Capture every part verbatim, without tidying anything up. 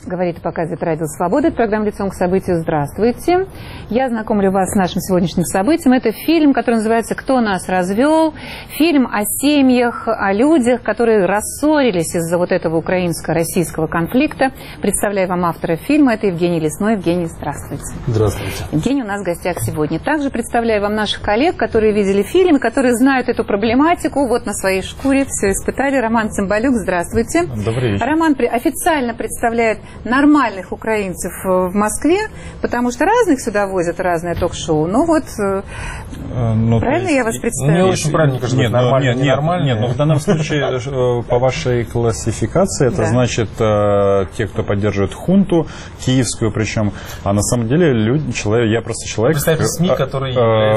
Говорит и показывает Радио Свобода. Это программа «Лицом к событию». Здравствуйте. Я знакомлю вас с нашим сегодняшним событием. Это фильм, который называется «Кто нас развел?». Фильм о семьях, о людях, которые рассорились из-за вот этого украинско-российского конфликта. Представляю вам автора фильма. Это Евгений Лесной. Евгений, здравствуйте. Здравствуйте. Евгений у нас в гостях сегодня. Также представляю вам наших коллег, которые видели фильм, которые знают эту проблематику. Вот на своей шкуре все испытали. Роман Цымбалюк, здравствуйте. Добрый вечер. Роман официально представляет нормальных украинцев в Москве, потому что разных сюда возят, разные ток-шоу. Ну вот, ну, правильно я вас представляю? Не очень правильно, кажется, нет, нормально, нет, нормально. Нет, но в данном случае, по вашей классификации, это значит те, кто поддерживает хунту, киевскую причем, а на самом деле люди, человек, я просто человек, СМИ, который,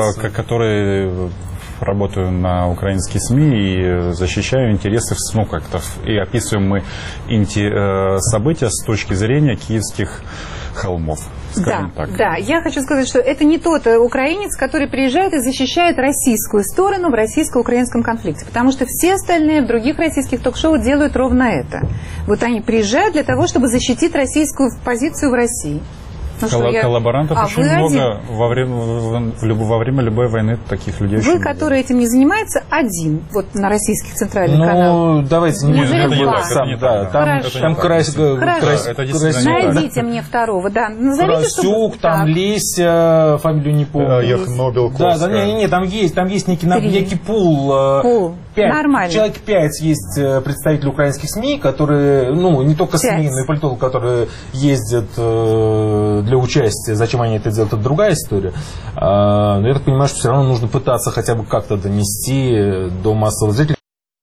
который работаю на украинские СМИ и защищаю интересы, ну, как-то, и описываем мы инти, события с точки зрения киевских холмов. Да, так. да, я хочу сказать, что это не тот украинец, который приезжает и защищает российскую сторону в российско-украинском конфликте, потому что все остальные в других российских ток-шоу делают ровно это. Вот они приезжают для того, чтобы защитить российскую позицию в России. Ну, Кол- я... Коллаборантов а, очень много во время, во время любой войны таких людей. Вы, очень который много. Этим не занимается, один вот на российских центральных ну, каналах. Ну, давайте не Неужели будем два? сам, да, да, там, Хорошо. там крась, Хорошо. крась, это крась, найдите мне второго, да. Назовите, Красюк, чтобы... там так. Леся, фамилию не помню. Яхнобел, Да, да, не, не, там есть, там есть некий, некий пул. Пул. Пять, нормально. Человек пять есть представители украинских СМИ, которые, ну, не только СМИ, но и политологи, которые ездят э, для участия. Зачем они это делают, это другая история. А, но я так понимаю, что все равно нужно пытаться хотя бы как-то донести до массовых зрителей.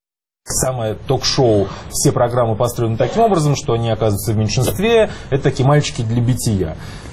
Самое ток-шоу, все программы построены таким образом, что они оказываются в меньшинстве. Это такие мальчики для бития.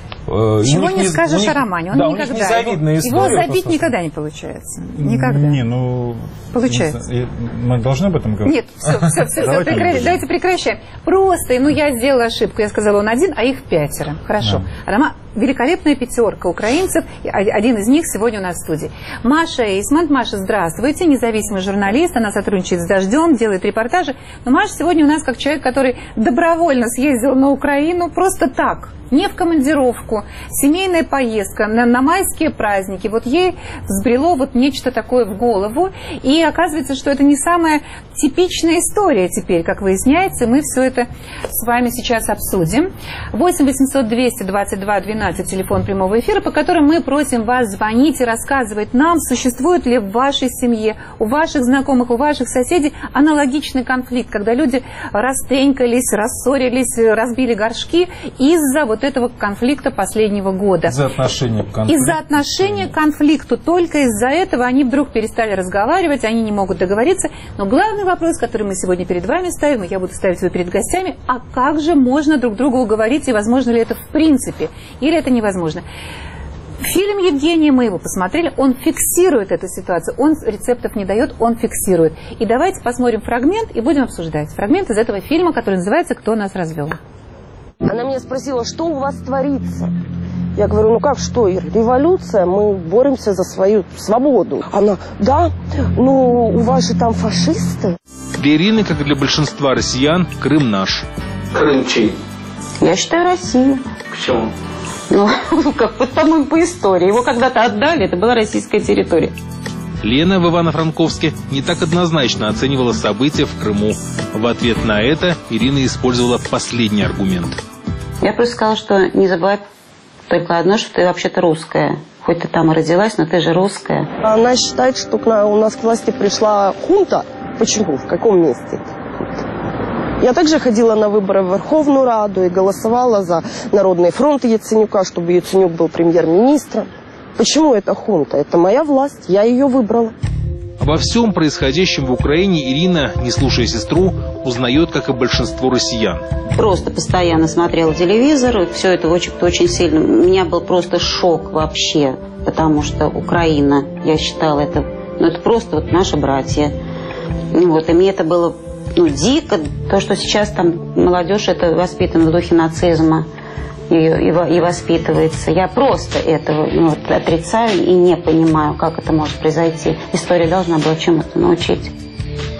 Чего не скажешь них, о романе, он да, никогда, у них незавидная его, история, его забить никогда не получается, никогда. Не, ну... Получается. Не, мы должны об этом говорить? Нет, все, все, все, давайте, прекращаем. давайте прекращаем. Просто, ну я сделала ошибку, я сказала, он один, а их пятеро. Хорошо. Да. Роман, великолепная пятерка украинцев, один из них сегодня у нас в студии. Маша Эйсман. Маша, здравствуйте, независимый журналист, она сотрудничает с «Дождем», делает репортажи. Но Маша сегодня у нас как человек, который добровольно съездил на Украину просто так. Не в командировку, семейная поездка на, на майские праздники. Вот ей взбрело вот нечто такое в голову. И оказывается, что это не самая типичная история теперь, как выясняется. Мы все это с вами сейчас обсудим. восемь восемьсот двести двадцать два двенадцать, телефон прямого эфира, по которому мы просим вас звонить и рассказывать нам, существует ли в вашей семье, у ваших знакомых, у ваших соседей аналогичный конфликт, когда люди растренькались, рассорились, разбили горшки из-за вот этого конфликта последнего года. Из-за отношения к конфликту. Из-за отношения к конфликту. Только из-за этого они вдруг перестали разговаривать, они не могут договориться. Но главный вопрос, который мы сегодня перед вами ставим, и я буду ставить его перед гостями, а как же можно друг друга уговорить, и возможно ли это в принципе, или это невозможно? Фильм Евгения, мы его посмотрели, он фиксирует эту ситуацию, он рецептов не дает, он фиксирует. И давайте посмотрим фрагмент и будем обсуждать. Фрагмент из этого фильма, который называется «Кто нас развел?». Она меня спросила, что у вас творится? Я говорю, ну как что, Ира, революция, мы боремся за свою свободу. Она, да, ну у вас же там фашисты. Для Ирины, как и для большинства россиян, Крым наш. Крым чей? Я считаю, Россия. Почему? Ну, как, по-моему, по истории. Его когда-то отдали, это была российская территория. Лена в Ивано-Франковске не так однозначно оценивала события в Крыму. В ответ на это Ирина использовала последний аргумент. Я просто сказала, что не забывай только одно, что ты вообще-то русская. Хоть ты там и родилась, но ты же русская. Она считает, что у нас к власти пришла хунта. Почему? В каком месте? Я также ходила на выборы в Верховную Раду и голосовала за Народный фронт Яценюка, чтобы Яценюк был премьер-министром. Почему это хунта? Это моя власть, я ее выбрала. Обо всем происходящем в Украине Ирина, не слушая сестру, узнает, как и большинство россиян. Просто постоянно смотрела телевизор, и все это очень, очень сильно. У меня был просто шок вообще, потому что Украина, я считала, это, ну, это просто вот наши братья. Вот, и мне это было, ну, дико, то, что сейчас там молодежь это воспитана в духе нацизма. И, и, и воспитывается. Я просто этого, ну, вот, отрицаю и не понимаю, как это может произойти. История должна была чему-то научить.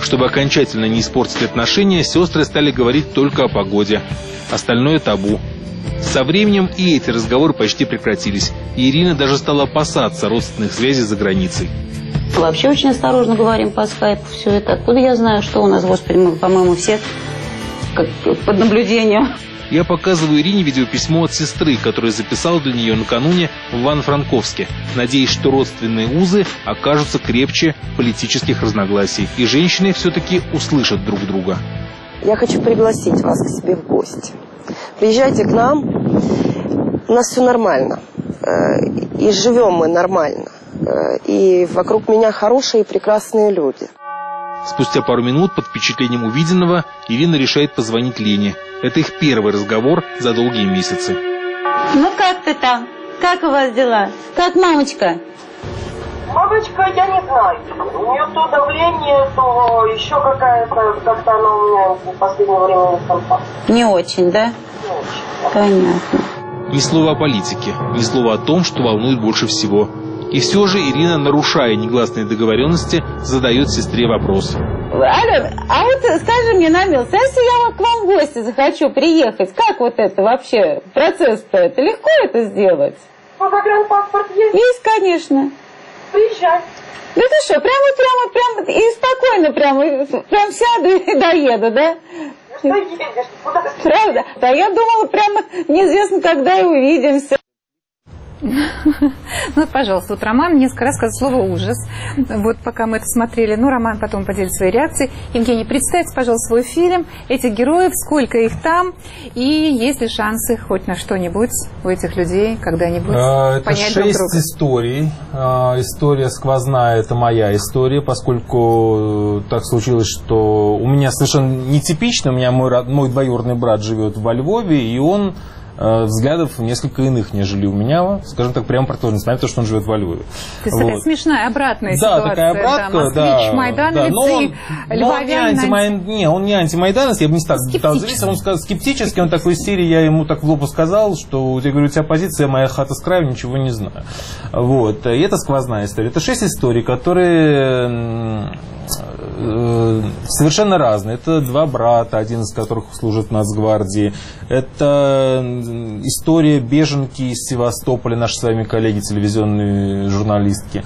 Чтобы окончательно не испортить отношения, сестры стали говорить только о погоде. Остальное табу. Со временем и эти разговоры почти прекратились. И Ирина даже стала опасаться родственных связей за границей. Вообще очень осторожно говорим по скайпу все это. Откуда я знаю, что у нас, господи, мы, по-моему, все как под наблюдением. Я показываю Ирине видеописьмо от сестры, которое записала для нее накануне в Ивано-Франковске, надеясь, что родственные узы окажутся крепче политических разногласий, и женщины все-таки услышат друг друга. Я хочу пригласить вас к себе в гости. Приезжайте к нам, у нас все нормально, и живем мы нормально, и вокруг меня хорошие и прекрасные люди. Спустя пару минут под впечатлением увиденного Ирина решает позвонить Лене. Это их первый разговор за долгие месяцы. Ну как ты там? Как у вас дела? Как мамочка? Мамочка, я не знаю. У нее то давление, то еще какая-то, как-то она у меня в последнее время не контакт. Не очень, да? Не очень. Понятно. Ни слова о политике, ни слова о том, что волнует больше всего. И все же Ирина, нарушая негласные договоренности, задает сестре вопрос. Алло, а вот скажи мне, Намилс, если я к вам в гости захочу приехать, как вот это вообще, процесс-то, это легко это сделать? Ну, загранпаспорт есть? Есть, конечно. Приезжай. Да ты что, прямо, прямо, прямо, и спокойно прямо, прям сяду и доеду, да? Что едешь? Куда ты? Правда? Да я думала, прямо неизвестно, когда и увидимся. Ну, пожалуйста, вот Роман несколько раз сказал слово «ужас». Вот пока мы это смотрели. Ну, Роман потом поделится своей реакцией. Евгений, представьте, пожалуйста, свой фильм, этих героев, сколько их там, и есть ли шансы хоть на что-нибудь у этих людей когда-нибудь это понять друг шесть друга? историй. История сквозная – это моя история, поскольку так случилось, что у меня совершенно нетипично. У меня мой, мой двоюродный брат живет во Львове, и он взглядов несколько иных, нежели у меня, скажем так, прямо противоположно, несмотря на то, что он живет во Львове. То есть вот. Такая смешная обратная да, ситуация. Такая обратка, да, москвич, да, майдановец да, но он, и львовянин. Антимай... Не, он не антимайдановец, я бы не стал зриться, он сказал скептически, он такой из серии, я ему так в лоб сказал, что я говорю, у тебя позиция, моя хата с краю, ничего не знаю. Вот, и это сквозная история. Это шесть историй, которые совершенно разные. Это два брата, один из которых служит в Нацгвардии. Это история беженки из Севастополя, наши с вами коллеги, телевизионные журналистки.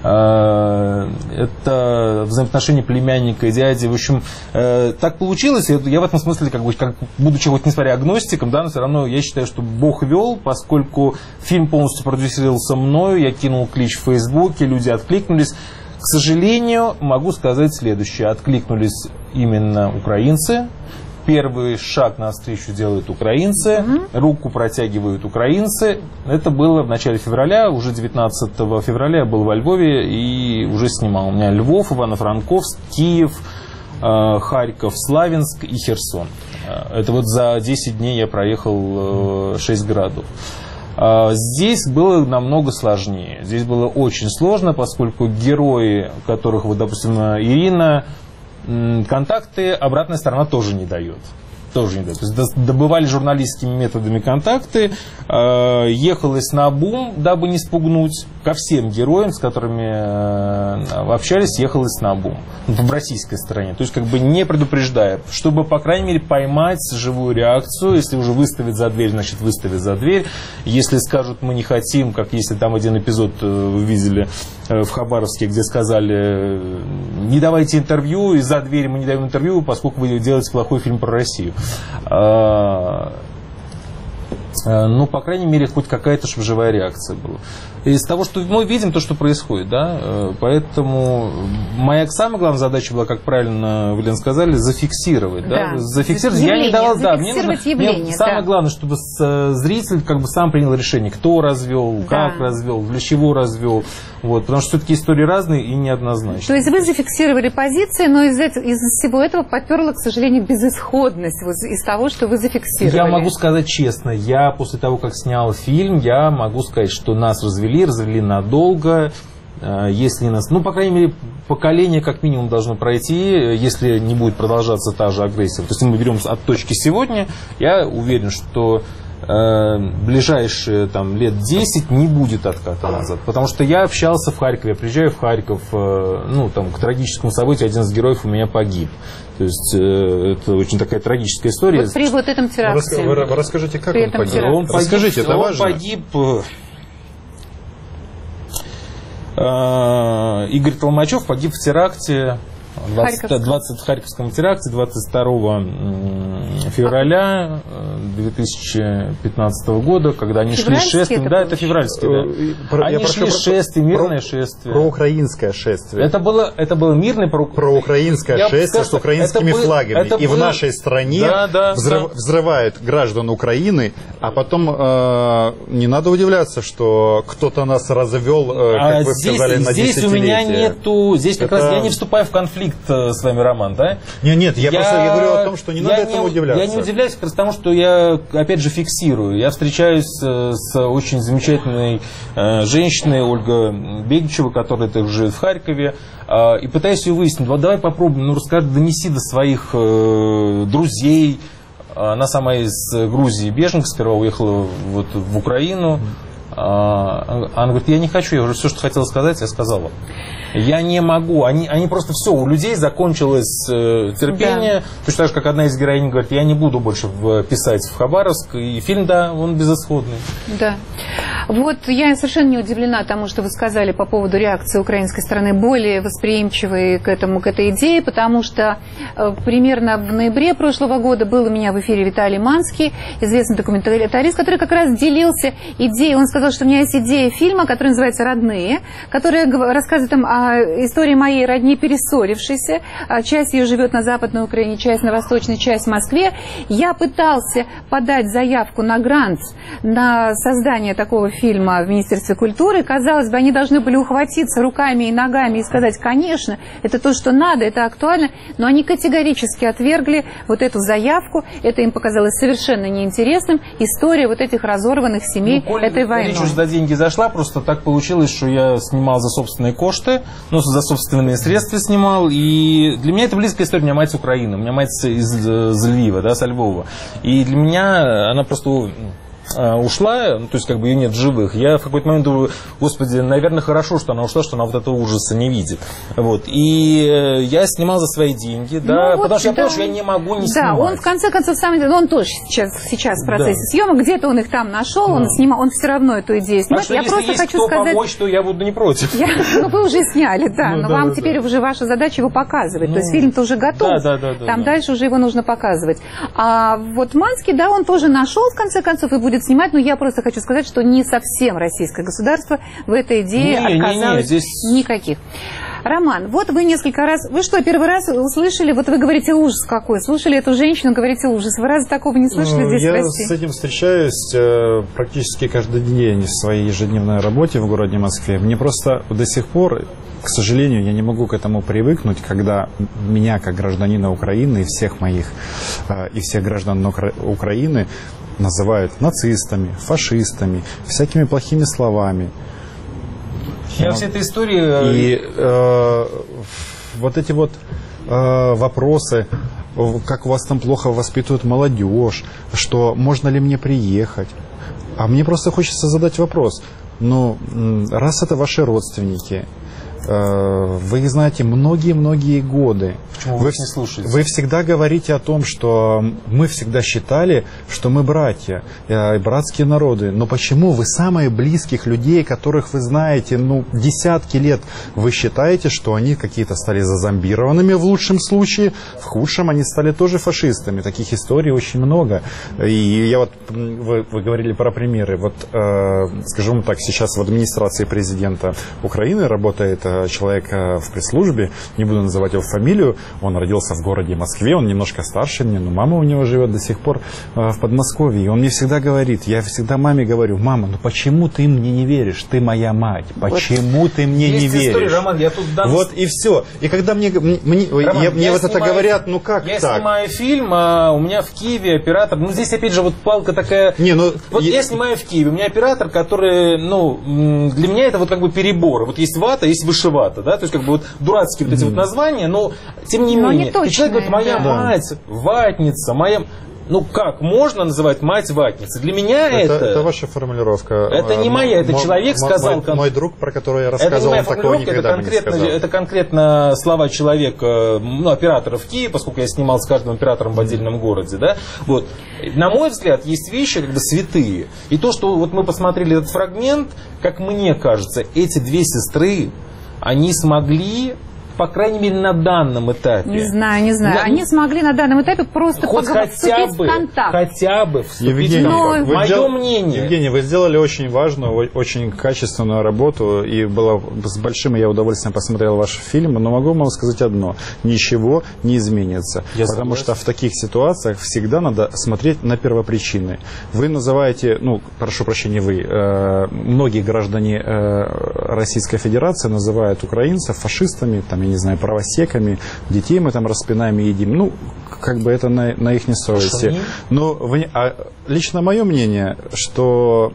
Это взаимоотношения племянника и дяди. В общем, так получилось. Я в этом смысле, как бы, как, будучи вот несмотря агностиком, да, но все равно я считаю, что Бог вел, поскольку фильм полностью продюсировался мною, я кинул клич в Фейсбуке, люди откликнулись. К сожалению, могу сказать следующее. Откликнулись именно украинцы. Первый шаг навстречу делают украинцы. Mm-hmm. Руку протягивают украинцы. Это было в начале февраля. Уже девятнадцатого февраля я был во Львове и уже снимал. У меня Львов, Ивано-Франковск, Киев, Харьков, Славянск и Херсон. Это вот за десять дней я проехал шесть городов. Здесь было намного сложнее. Здесь было очень сложно, поскольку герои, которых, вот, допустим, Ирина, контакты обратная сторона тоже не дает. Тоже не дает. То есть добывали журналистскими методами контакты, ехалось на бум, дабы не спугнуть. Ко всем героям, с которыми общались, ехалось на бум. В российской стороне. То есть как бы не предупреждая. Чтобы, по крайней мере, поймать живую реакцию. Если уже выставят за дверь, значит выставят за дверь. Если скажут, мы не хотим, как если там один эпизод вы видели в Хабаровске, где сказали, не давайте интервью, и за дверь мы не даем интервью, поскольку вы делаете плохой фильм про Россию. Ну, по крайней мере, хоть какая-то чтобы живая реакция была. Из того, что мы видим, то, что происходит, да, поэтому моя самая главная задача была, как правильно вы, Лен, сказали, зафиксировать, да, да. зафиксировать. Явление, я не давал, да, мне нужно, явление, мне самое да. главное, чтобы зритель как бы сам принял решение, кто развел, да. как развел, для чего развел, вот, потому что все-таки истории разные и неоднозначные. То есть вы зафиксировали позиции, но из, этого, из всего этого поперла, к сожалению, безысходность вот, из того, что вы зафиксировали. Я могу сказать честно, я после того, как снял фильм, я могу сказать, что нас развели, развели надолго, если нас, ну, по крайней мере, поколение как минимум должно пройти, если не будет продолжаться та же агрессия. То есть, если мы берем от точки сегодня, я уверен, что ближайшие там, лет десять не будет отката назад. Потому что я общался в Харькове, я приезжаю в Харьков, ну, там, к трагическому событию, один из героев у меня погиб. То есть это очень такая трагическая история. Вот при вот этом теракте. Вы, вы расскажите, как при он погиб? теракте. Он погиб, Расскажите, это он важно. погиб... Игорь Толмачев погиб в теракте, двадцать, двадцать в Харьковском теракте двадцать второго февраля две тысячи пятнадцатого года, когда они шли шествием. Да, это февральский, да. Про, они шли шествие, мирное про, шествие. Проукраинское шествие. Это было, это было мирное про... проукраинское я шествие скажу, с украинскими это флагами. Это и было... в нашей стране да, да, взрыв, да. взрывают граждан Украины, а потом э, не надо удивляться, что кто-то нас развел, э, как а вы здесь, сказали, на здесь десятилетие. у меня нету... Здесь как это... раз я не вступаю в конфликт с вами, Роман, да? Нет, нет, я, я просто я говорю о том, что не надо не, этому удивляться. Я не удивляюсь как раз тому, что я, опять же, фиксирую. Я встречаюсь с очень замечательной э, женщиной, Ольга Бегичева, которая так живет в Харькове, э, и пытаюсь ее выяснить. Вот давай попробуем, ну, расскажи, донеси до своих э, друзей. Она сама из Грузии беженка, сперва уехала вот в Украину. Она говорит, я не хочу, я уже все, что хотела сказать, я сказала. Я не могу, они, они просто все, у людей закончилось э, терпение, да. Точно так же, как одна из героинь говорит, я не буду больше в, писать в Хабаровск, и фильм, да, он безысходный. Да. Вот я совершенно не удивлена тому, что вы сказали по поводу реакции украинской стороны, более восприимчивой к этому, к этой идее, потому что э, примерно в ноябре прошлого года был у меня в эфире Виталий Манский, известный документалист, который как раз делился идеей, он сказал, что у меня есть идея фильма, который называется «Родные», который рассказывает там о истории моей родни, перессорившейся. Часть ее живет на Западной Украине, часть на Восточной, часть в Москве. Я пытался подать заявку на грант на создание такого фильма в Министерстве культуры. Казалось бы, они должны были ухватиться руками и ногами и сказать, конечно, это то, что надо, это актуально. Но они категорически отвергли вот эту заявку. Это им показалось совершенно неинтересным. История вот этих разорванных семей ну, этой войны. Речь уже за деньги зашла, просто так получилось, что я снимал за собственные кошты, ну, за собственные средства снимал, и для меня это близкая история. У меня мать с Украины, у меня мать из, из Львива, да, со Львова, и для меня она просто ушла, ну, то есть как бы ее нет в живых. Я в какой-то момент думаю, господи, наверное, хорошо, что она ушла, что она вот этого ужаса не видит. Вот. И я снимал за свои деньги, да, ну, потому вот, что я да. понял, что я не могу не да, снимать. Да, он в конце концов сам, он тоже сейчас, сейчас в процессе да. съемок, где-то он их там нашел, да. он снимал, он все равно эту идею снимает. А что, я если просто есть хочу кто сказать, помочь, то я буду не против. Я, ну, вы уже сняли, да, ну, но да, вам да, теперь да. уже ваша задача его показывать. Ну, то есть фильм-то уже готов, да, да, да, да, там да. дальше уже его нужно показывать. А вот Манский, да, он тоже нашел в конце концов и будет снимать, но я просто хочу сказать, что не совсем российское государство в этой идее не, отказалось не, не, здесь... никаких. Роман, вот вы несколько раз, вы что, первый раз услышали, вот вы говорите ужас какой, слушали эту женщину, говорите ужас, вы разве такого не слышали здесь я в России? Я с этим встречаюсь э, практически каждый день в своей ежедневной работе в городе Москве. Мне просто до сих пор, к сожалению, я не могу к этому привыкнуть, когда меня, как гражданина Украины и всех моих, э, и всех граждан Украины называют нацистами, фашистами, всякими плохими словами. Я вся эта история... И э, вот эти вот э, вопросы, как у вас там плохо воспитывают молодежь, что можно ли мне приехать. А мне просто хочется задать вопрос. Ну, раз это ваши родственники, вы их знаете многие-многие годы. Почему вы, вы не слушаете? Вы всегда говорите о том, что мы всегда считали, что мы братья, братские народы. Но почему вы самые близких людей, которых вы знаете, ну, десятки лет, вы считаете, что они какие-то стали зазомбированными в лучшем случае, в худшем они стали тоже фашистами. Таких историй очень много. И я вот, вы, вы говорили про примеры. Вот, э, скажем так, сейчас в администрации президента Украины работает человек в пресс-службе, не буду называть его фамилию, он родился в городе Москве, он немножко старше меня, но мама у него живет до сих пор в Подмосковье, и он мне всегда говорит, я всегда маме говорю, мама, ну почему ты мне не веришь, ты моя мать, почему вот ты мне не веришь? История, Роман, я тут дам... Вот и все. И когда мне, мне, Роман, я, мне я вот снимаю, это говорят, ну как я так? Я снимаю фильм, а у меня в Киеве оператор, ну здесь опять же вот палка такая, не, ну, вот я... я снимаю в Киеве, у меня оператор, который, ну, для меня это вот как бы перебор, вот есть вата, есть вышивата, да, то есть как бы вот дурацкие вот эти mm. вот названия, но тем не но менее, не человек говорит, моя да. мать, ватница, моя... Ну как можно называть мать ватницей? Для меня это... Это, это ваша формулировка. Это не моя, это мой, человек мой, сказал... Мой, мой друг, про которого я рассказывал, это не моя он такого никогда это конкретно, бы не сказал. Это конкретно слова человека, ну, оператора в Киеве, поскольку я снимал с каждым оператором в отдельном городе. Да? Вот. На мой взгляд, есть вещи как бы святые. И то, что вот мы посмотрели этот фрагмент, как мне кажется, эти две сестры, они смогли... по крайней мере, на данном этапе. Не знаю, не знаю. На... Они смогли на данном этапе просто хоть поговорить, хотя бы, в контакт. хотя бы вступить Евгений, в контакт. вы Мое дел... мнение. Евгений, вы сделали очень важную, очень качественную работу, и было с большим я удовольствием посмотрел ваш фильм, но могу вам сказать одно. Ничего не изменится. Я потому согласен. Что в таких ситуациях всегда надо смотреть на первопричины. Вы называете, ну, прошу прощения, вы, э, многие граждане э, Российской Федерации называют украинцев фашистами, там, я не знаю, правосеками, детей мы там распинаем и едим. Ну, как бы это на, на их не совести. Но в, а лично мое мнение, что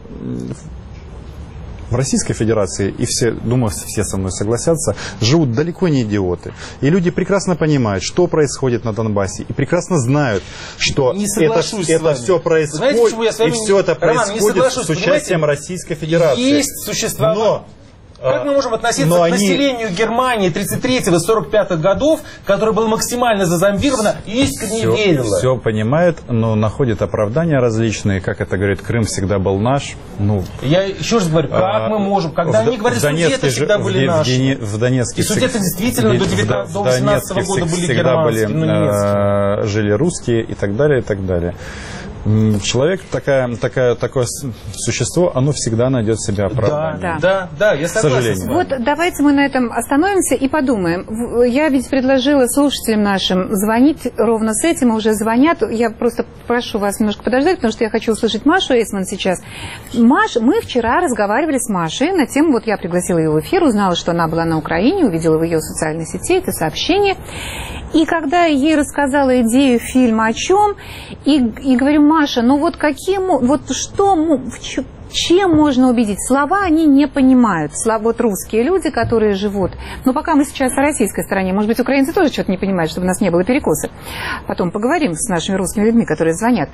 в Российской Федерации, и все, думаю, все со мной согласятся, живут далеко не идиоты. И люди прекрасно понимают, что происходит на Донбассе, и прекрасно знают, что это, это все происходит, знаете, и все это Роман, происходит с участием Российской Федерации. Есть существование. Как мы можем относиться Но к они... населению Германии тридцать третьего — сорок пятого годов, которое было максимально зазомбировано и искренне все, верило? Все понимает, но находит оправдания различные. Как это говорит, Крым всегда был наш. Ну, я еще раз говорю, как а, мы можем? Когда в, они говорят, судеты всегда были в, наши. В Донецке и судеты действительно в, до, девятнадцатого, до восемнадцатого года были германские, были, но э, жили русские и так далее, и так далее. Человек, такая, такая, такое существо, оно всегда найдет себе оправдание. Да, да, да, я согласен. Вот давайте мы на этом остановимся и подумаем. Я ведь предложила слушателям нашим звонить ровно с этим, и уже звонят. Я просто прошу вас немножко подождать, потому что я хочу услышать Машу Эйсман сейчас. Маш, мы вчера разговаривали с Машей на тему, вот я пригласила ее в эфир, узнала, что она была на Украине, увидела в ее социальной сети это сообщение. И когда я ей рассказала идею фильма о чем, и, и говорю, Маша, ну вот какие, вот что, чем можно убедить? Слова они не понимают. Слова, вот русские люди, которые живут. Но пока мы сейчас о российской стороне, может быть, украинцы тоже что-то не понимают, чтобы у нас не было перекоса. Потом поговорим с нашими русскими людьми, которые звонят.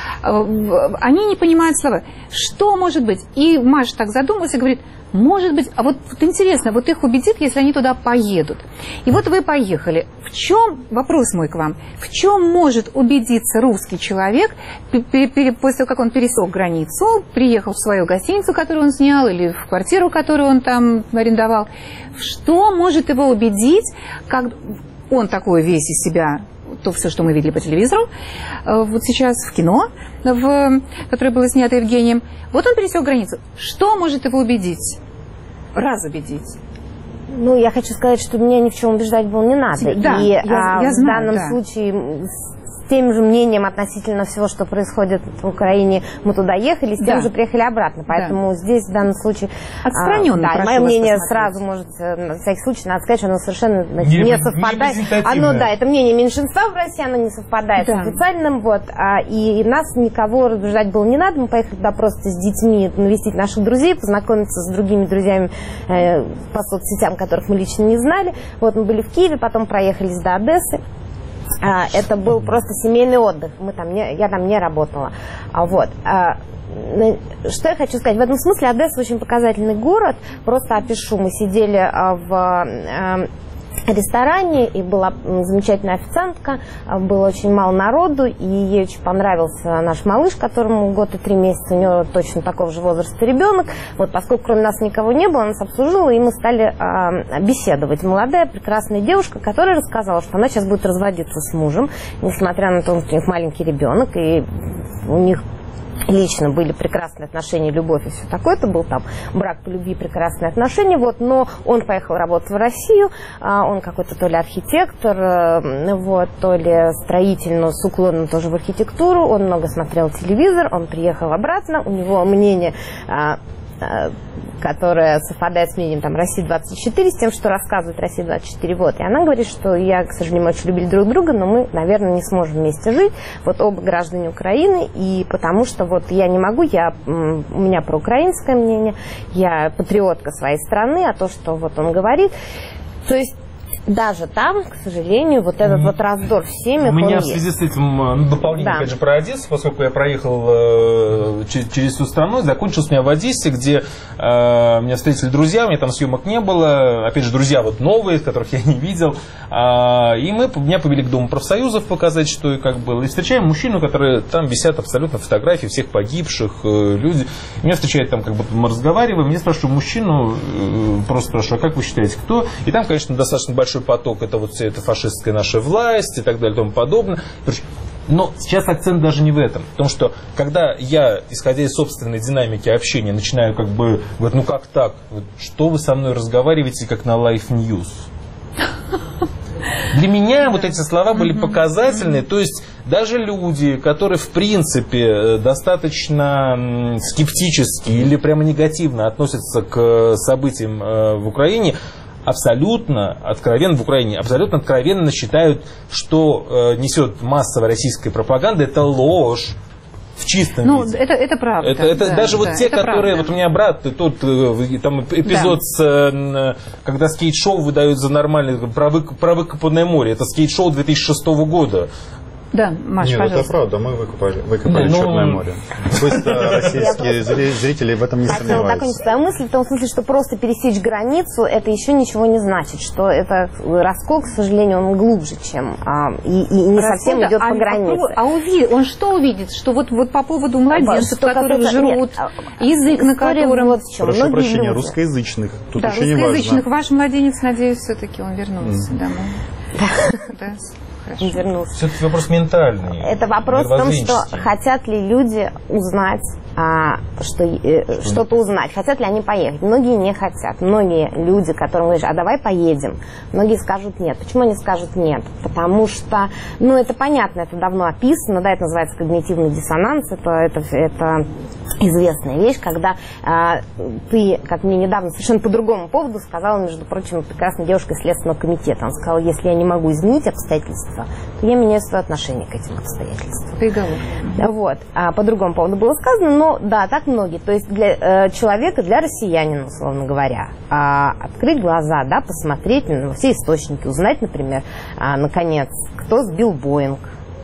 Они не понимают слова. Что может быть? И Маша так задумалась и говорит, может быть, а вот, вот интересно, вот их убедит, если они туда поедут. И вот вы поехали. В чем, вопрос мой к вам, в чем может убедиться русский человек, после того, как он пересек границу, приехал в свою гостиницу, которую он снял, или в квартиру, которую он там арендовал, что может его убедить, как он такой весь из себя, то все, что мы видели по телевизору, вот сейчас в кино, в, которое было снято Евгением, вот он пересек границу. Что может его убедить? Разубедить? Ну, я хочу сказать, что меня ни в чем убеждать было не надо. Да, и я, а, я в знаю, данном да. случае с тем же мнением относительно всего, что происходит в Украине, мы туда ехали, с тем да. же приехали обратно. Поэтому да. здесь в данном случае... Отстраненно. А, да, мое мнение сразу может, на всякий случай, надо сказать, что оно совершенно не, не совпадает. Не оно, да, это мнение меньшинства в России, оно не совпадает да. с официальным. Вот, а, и, и нас никого разбеждать было не надо. Мы поехали туда просто с детьми навестить наших друзей, познакомиться с другими друзьями э, по соцсетям, которых мы лично не знали. Вот мы были в Киеве, потом проехались до Одессы. А, это был просто семейный отдых. Мы там не, я там не работала. А, вот. А, что я хочу сказать? В этом смысле Одесса очень показательный город. Просто опишу. Мы сидели а, в... А, ресторане, и была замечательная официантка, было очень мало народу, и ей очень понравился наш малыш, которому год и три месяца, у него точно такого же возраста ребенок. Вот, поскольку кроме нас никого не было, она нас обслужила, и мы стали а, беседовать. Молодая, прекрасная девушка, которая рассказала, что она сейчас будет разводиться с мужем, несмотря на то, что у них маленький ребенок, и у них лично были прекрасные отношения, любовь и все такое. Это был там брак по любви, прекрасные отношения. Вот, но он поехал работать в Россию. Он какой-то то ли архитектор, вот, то ли строитель, но с уклоном тоже в архитектуру. Он много смотрел телевизор. Он приехал обратно. У него мнение, которая совпадает с мнением там, России двадцать четыре, с тем, что рассказывает Россия двадцать четыре. Вот. И она говорит, что я, к сожалению, мы очень любили друг друга, но мы, наверное, не сможем вместе жить. Вот оба граждане Украины, и потому что вот я не могу, я, у меня проукраинское мнение, я патриотка своей страны, а то, что вот он говорит, то есть даже там, к сожалению, вот этот вот раздор в семьях, у меня он в связи есть. с этим ну, дополнение, Да. опять же, про Одессу, поскольку я проехал э, через, через всю страну, закончился у меня в Одессе, где э, меня встретили друзья, у меня там съемок не было, опять же, друзья вот новые, которых я не видел, э, и мы, меня повели к Дому профсоюзов показать, что и как было, и встречаем мужчину, который там висят абсолютно фотографии всех погибших, э, люди, меня встречают там, как бы мы разговариваем, я спрашиваю мужчину, э, просто спрашиваю, а как вы считаете, кто? И там, конечно, достаточно большой поток, это вот вся эта фашистская наша власть и так далее и тому подобное. Но сейчас акцент даже не в этом. В том, что когда я, исходя из собственной динамики общения, начинаю как бы говорить, ну как так? Вот, что вы со мной разговариваете, как на Life News? Для меня вот эти слова были показательны. То есть даже люди, которые в принципе достаточно скептически или прямо негативно относятся к событиям в Украине, абсолютно откровенно в Украине, абсолютно откровенно считают, что э, несет массовая российская пропаганда, это ложь в чистом ну, виде. Это, это правда. Это, это да, даже да, вот те, которые, правда. вот у меня брат, тот э, там эпизод, Да. с, э, когда скейт-шоу выдают за нормальное, про, выкуп, про выкопанное море, это скейт-шоу две тысячи шестого года. Да, Маша, Нет, пожалуйста. это правда, мы выкопали, выкопали Ну, Черное море. Пусть да, российские зри- зрители в этом не Хотела закончить сомневаются. свою мысль в том смысле, что просто пересечь границу, это еще ничего не значит, что это раскол, к сожалению, он глубже, чем а, и, и не совсем Расхода, идет а, по границе. А, а увидит, он что увидит? Что вот, вот по поводу младенцев, Что которые касается- жрут, нет, язык, на история котором... вот в чем. Прошу Многие прощения, люди- русскоязычных. Тут Да, еще не русскоязычных. важно. Ваш младенец, надеюсь, все-таки он вернулся домой. Да, не вернулся. Все-таки вопрос ментальный. Это вопрос в том, что мировоззренческий. хотят ли люди узнать, а, что, э, что-то узнать, хотят ли они поехать. Многие не хотят. Многие люди, которым говоришь, а давай поедем, многие скажут нет. Почему они скажут нет? Потому что, ну это понятно, это давно описано, да, это называется когнитивный диссонанс, это, это, это известная вещь, когда а, ты, как мне недавно совершенно по другому поводу сказала, между прочим, прекрасная девушка из Следственного комитета, она сказала, если я не могу изменить обстоятельства, то я меняю свое отношение к этим обстоятельствам. Приговор. Вот. А по другому поводу было сказано, но да, так многие. То есть для э, человека, для россиянина, условно говоря, а, открыть глаза, да, посмотреть на все источники, узнать, например, а, наконец, кто сбил Боинг.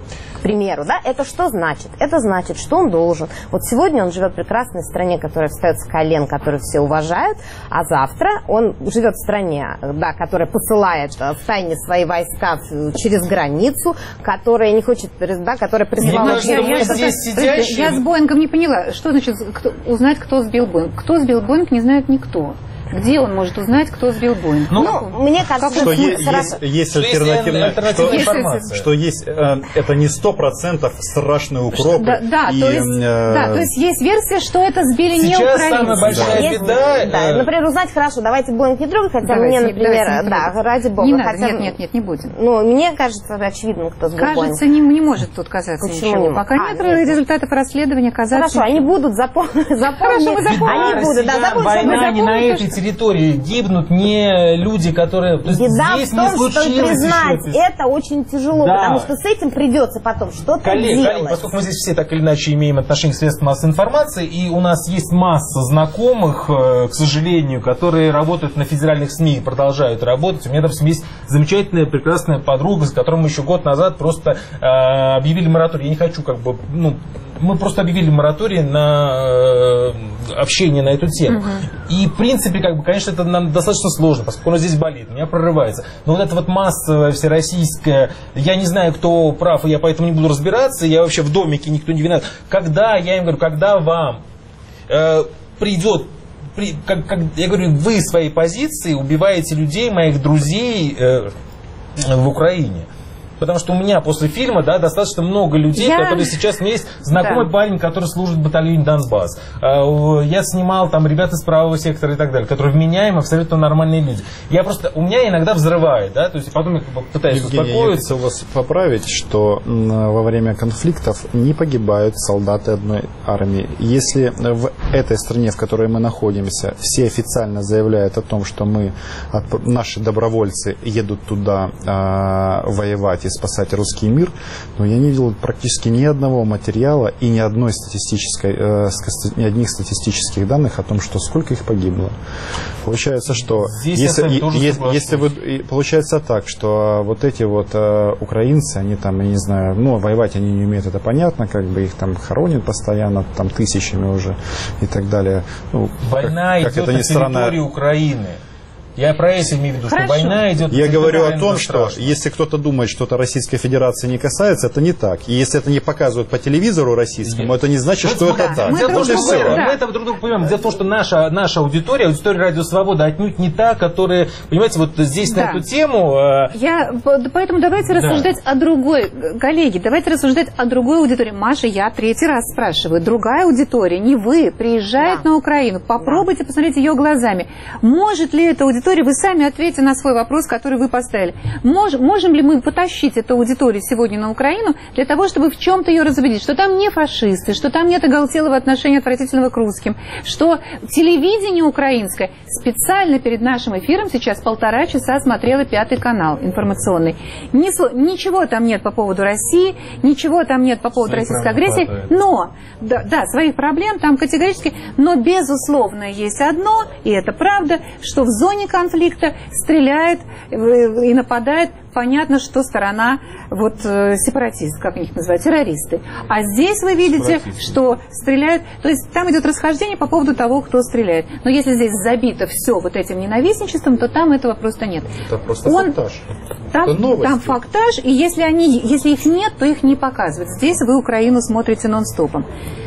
К примеру, да, это что значит? Это значит, что он должен. Вот сегодня он живет в прекрасной стране, которая встает с колен, которую все уважают, а завтра он живет в стране, да, которая посылает в тайне свои войска через границу, которая не хочет, да, которая призывала... Мне кажется, Я, мы я, здесь что-то- сидящие- я с Боингом не поняла. Что значит кто- узнать, кто сбил Боинг? Кто сбил Боинг, не знает никто. Где он может узнать, кто сбил Боинг? Ну, Ну, мне кажется, Что что е- сразу- есть, есть Что есть альтернативная, альтернативная что, информация. что есть, э, это не сто процентов страшные укропы. Да, да, и, то есть, э, да, то есть есть версия, что это сбили не Сейчас украинцы. самая большая Есть, беда, да, э, например, узнать хорошо, давайте Боинг не трогать, хотя Давайте, мне, не- например, давайте не да, трогать. ради бога. Не надо, хотя, нет, нет, нет, не будем. Ну, мне кажется, очевидно, кто сбил Кажется, Боинг. не, не может тут казаться Почему ничего. не? Пока А, нет, нет. результатов расследования казаться. Хорошо, они будут запом- запомнить. мы запомним. Они будут, да, Россиян, запомнить, война чтобы не на запомнить, этой что- территории. Гибнут не люди, которые... То есть Беда здесь в том, не что случилось признать еще... это очень тяжело, Да. потому что с этим придется потом что-то Коллеги, делать. коллеги, поскольку мы здесь все так или иначе имеем отношение к средствам массовой информации, и у нас есть масса знакомых, э, к сожалению, которые работают на федеральных СМИ и продолжают работать. У меня, допустим, есть замечательная, прекрасная подруга, с которой мы еще год назад просто э, объявили мораторий. Я не хочу как бы... Ну, мы просто объявили мораторий на э, общение на эту тему. Угу. И, в принципе, как бы, конечно, это нам достаточно сложно, поскольку оно здесь болит, у меня прорывается. Но вот это вот массовое всероссийское, я не знаю, кто прав, и я поэтому не буду разбираться, я вообще в домике, никто не виноват. Когда, я им говорю, когда вам э, придет, при, как, как, я говорю, вы своей позиции убиваете людей, моих друзей э, в Украине. Потому что у меня после фильма, да, достаточно много людей, я... которые сейчас... У меня есть знакомый да. парень, который служит в батальоне Донбасс. Я снимал там ребят из правого сектора и так далее, которые вменяемые, абсолютно нормальные люди. Я просто... У меня иногда взрывает, да, то есть потом я пытаюсь Евгений, успокоиться. Я хотел вас поправить, что во время конфликтов не погибают солдаты одной армии. Если в этой стране, в которой мы находимся, все официально заявляют о том, что мы, наши добровольцы едут туда э, воевать и спасать русский мир, но я не видел практически ни одного материала и ни одной статистической, э, ни одних статистических данных о том, что сколько их погибло. Получается, что если, если, если вы, получается так, что вот эти вот э, украинцы, они там, я не знаю, ну, воевать они не умеют, это понятно, как бы их там хоронят постоянно, там тысячами уже и так далее. Ну, Война как, идет как это на территории Украины. Я про это имею в виду, Хорошо. что война идет... Я говорю о том, что страшно. если кто-то думает, что это Российской Федерации не касается, это не так. И если это не показывают по телевизору российскому, Нет. это не значит, вот что смотри, это так. Мы, Вот друг все. мы это друг друга понимаем. Дело в том, что наша, наша аудитория, аудитория Радио Свобода отнюдь не та, которая, понимаете, вот здесь да. на эту тему... Э... Я, поэтому давайте да. рассуждать о другой, коллеги, давайте рассуждать о другой аудитории. Маша, я третий раз спрашиваю. Другая аудитория, не вы, приезжает да. на Украину. Попробуйте да. посмотреть ее глазами. Может ли эта аудитория, вы сами ответите на свой вопрос, который вы поставили. Мож, можем ли мы потащить эту аудиторию сегодня на Украину для того, чтобы в чем-то ее разубедить, что там не фашисты, что там нет оголтелого отношения отвратительного к русским, что телевидение украинское специально перед нашим эфиром сейчас полтора часа смотрело Пятый канал информационный. Ни, ничего там нет по поводу России, ничего там нет по поводу своих российской агрессии, хватает. но, да, да, своих проблем там категорически, но безусловно есть одно, и это правда, что в зоне конфликта стреляет и нападает, понятно, что сторона вот сепаратист, как их называют, террористы. А здесь вы видите, что стреляют, то есть там идет расхождение по поводу того, кто стреляет. Но если здесь забито все вот этим ненавистничеством, то там этого просто нет. Это просто Он, фактаж. Там, Это там фактаж, и если, они, если их нет, то их не показывают. Здесь вы Украину смотрите нон-стопом.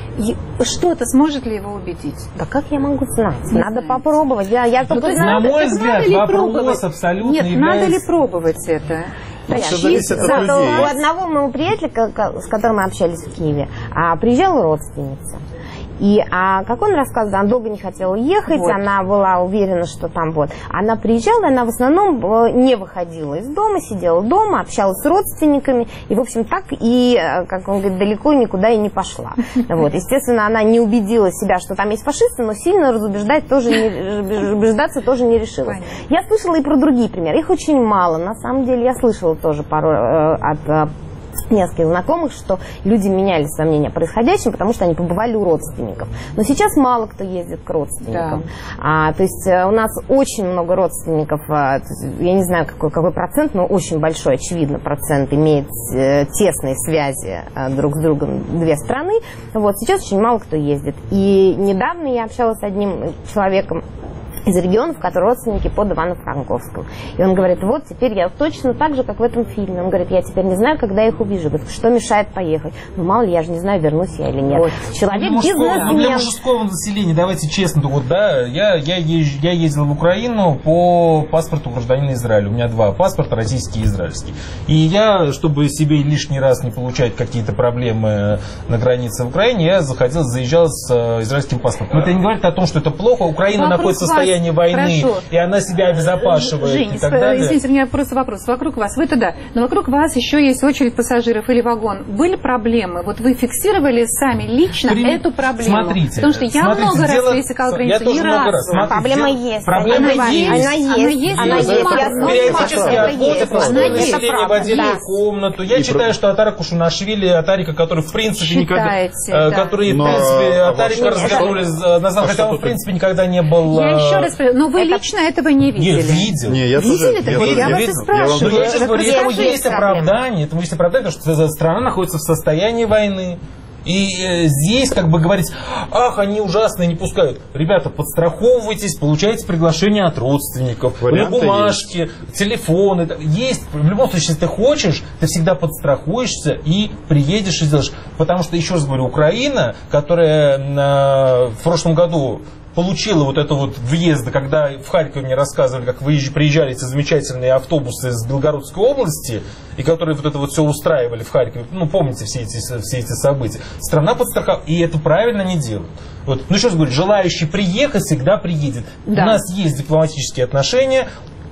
Что-то сможет ли его убедить? Да как я могу знать? Не Надо знаю. попробовать. Я, я только на знаю, мой взгляд, вопрос пробовать? абсолютно Нет, является... надо ли пробовать это? Да, все зависит от да, людей. У одного моего приятеля, с которым мы общались в Киеве, приезжала родственница. И а, как он рассказывал, она долго не хотела ехать, вот. она была уверена, что там вот. Она приезжала, она в основном не выходила из дома, сидела дома, общалась с родственниками, и, в общем, так и, как он говорит, далеко никуда и не пошла. Вот. Естественно, она не убедила себя, что там есть фашисты, но сильно разубеждать тоже не, убеждаться тоже не решилась. Понятно. Я слышала и про другие примеры, их очень мало. На самом деле, я слышала тоже пару э, от... нескольких знакомых, что люди меняли сомнения о происходящем, потому что они побывали у родственников. Но сейчас мало кто ездит к родственникам. Да. А, то есть у нас очень много родственников, я не знаю, какой, какой процент, но очень большой, очевидно, процент имеет тесные связи друг с другом две страны. Вот, сейчас очень мало кто ездит. И недавно я общалась с одним человеком из регионов, которые родственники под Ивано-Франковском. И он говорит, вот теперь я точно так же, как в этом фильме. Он говорит, я теперь не знаю, когда их увижу. Говорит, что мешает поехать? Ну, мало ли, я же не знаю, вернусь я или нет. Вот. Человек бизнесмен. Ну, для мужского населения, давайте честно, вот, да, я, я, езж, я ездил в Украину по паспорту гражданина Израиля. У меня два паспорта, российский и израильский. И я, чтобы себе лишний раз не получать какие-то проблемы на границе в Украине, я заходил, заезжал с израильским паспортом. Но это не говорит о том, что это плохо. Украина Вопрос находится в состоянии войны, Хорошо. и она себя обезопашивает. Жень, и так далее. Извините, у меня просто вопрос. Вокруг вас, вы-то да, но вокруг вас еще есть очередь пассажиров или вагон. Были проблемы? Вот вы фиксировали сами лично При... эту проблему? Смотрите. Потому что я смотрите, много дело... раз пересекала границу, ни разу. Раз. Смотрите, проблема дело... есть. Проблема она есть. Она есть. Она есть. Периодически отходят простое население в отдельную да. комнату. Я и читаю, про... что Атара Кушунашвили, Атарика, который в принципе никогда... Да. Который, в но... принципе, Атарика развернули назад, хотя он, в принципе, никогда не был... Я еще раз говорю, но вы лично этого не видели. Нет, видел. Не, я видели? Тоже, я, я, я, я вас и спрашиваю. Но я же говорю, этому это есть оправдание, этому есть оправдание, потому что страна находится в состоянии войны. И э, здесь как бы говорить, ах, они ужасные, не пускают. Ребята, подстраховывайтесь, получайте приглашение от родственников, бумажки, есть. телефоны. Есть. В любом случае, если ты хочешь, ты всегда подстрахуешься и приедешь и сделаешь. Потому что, еще раз говорю, Украина, которая э, в прошлом году получила вот это вот въезд, когда в Харькове мне рассказывали, как вы приезжали эти замечательные автобусы из Белгородской области, и которые вот это вот все устраивали в Харькове. Ну, помните все эти, все эти события. Страна подстраховала, и это правильно не делают. Вот. Ну, еще раз говорю, желающий приехать всегда приедет. Да. У нас есть дипломатические отношения.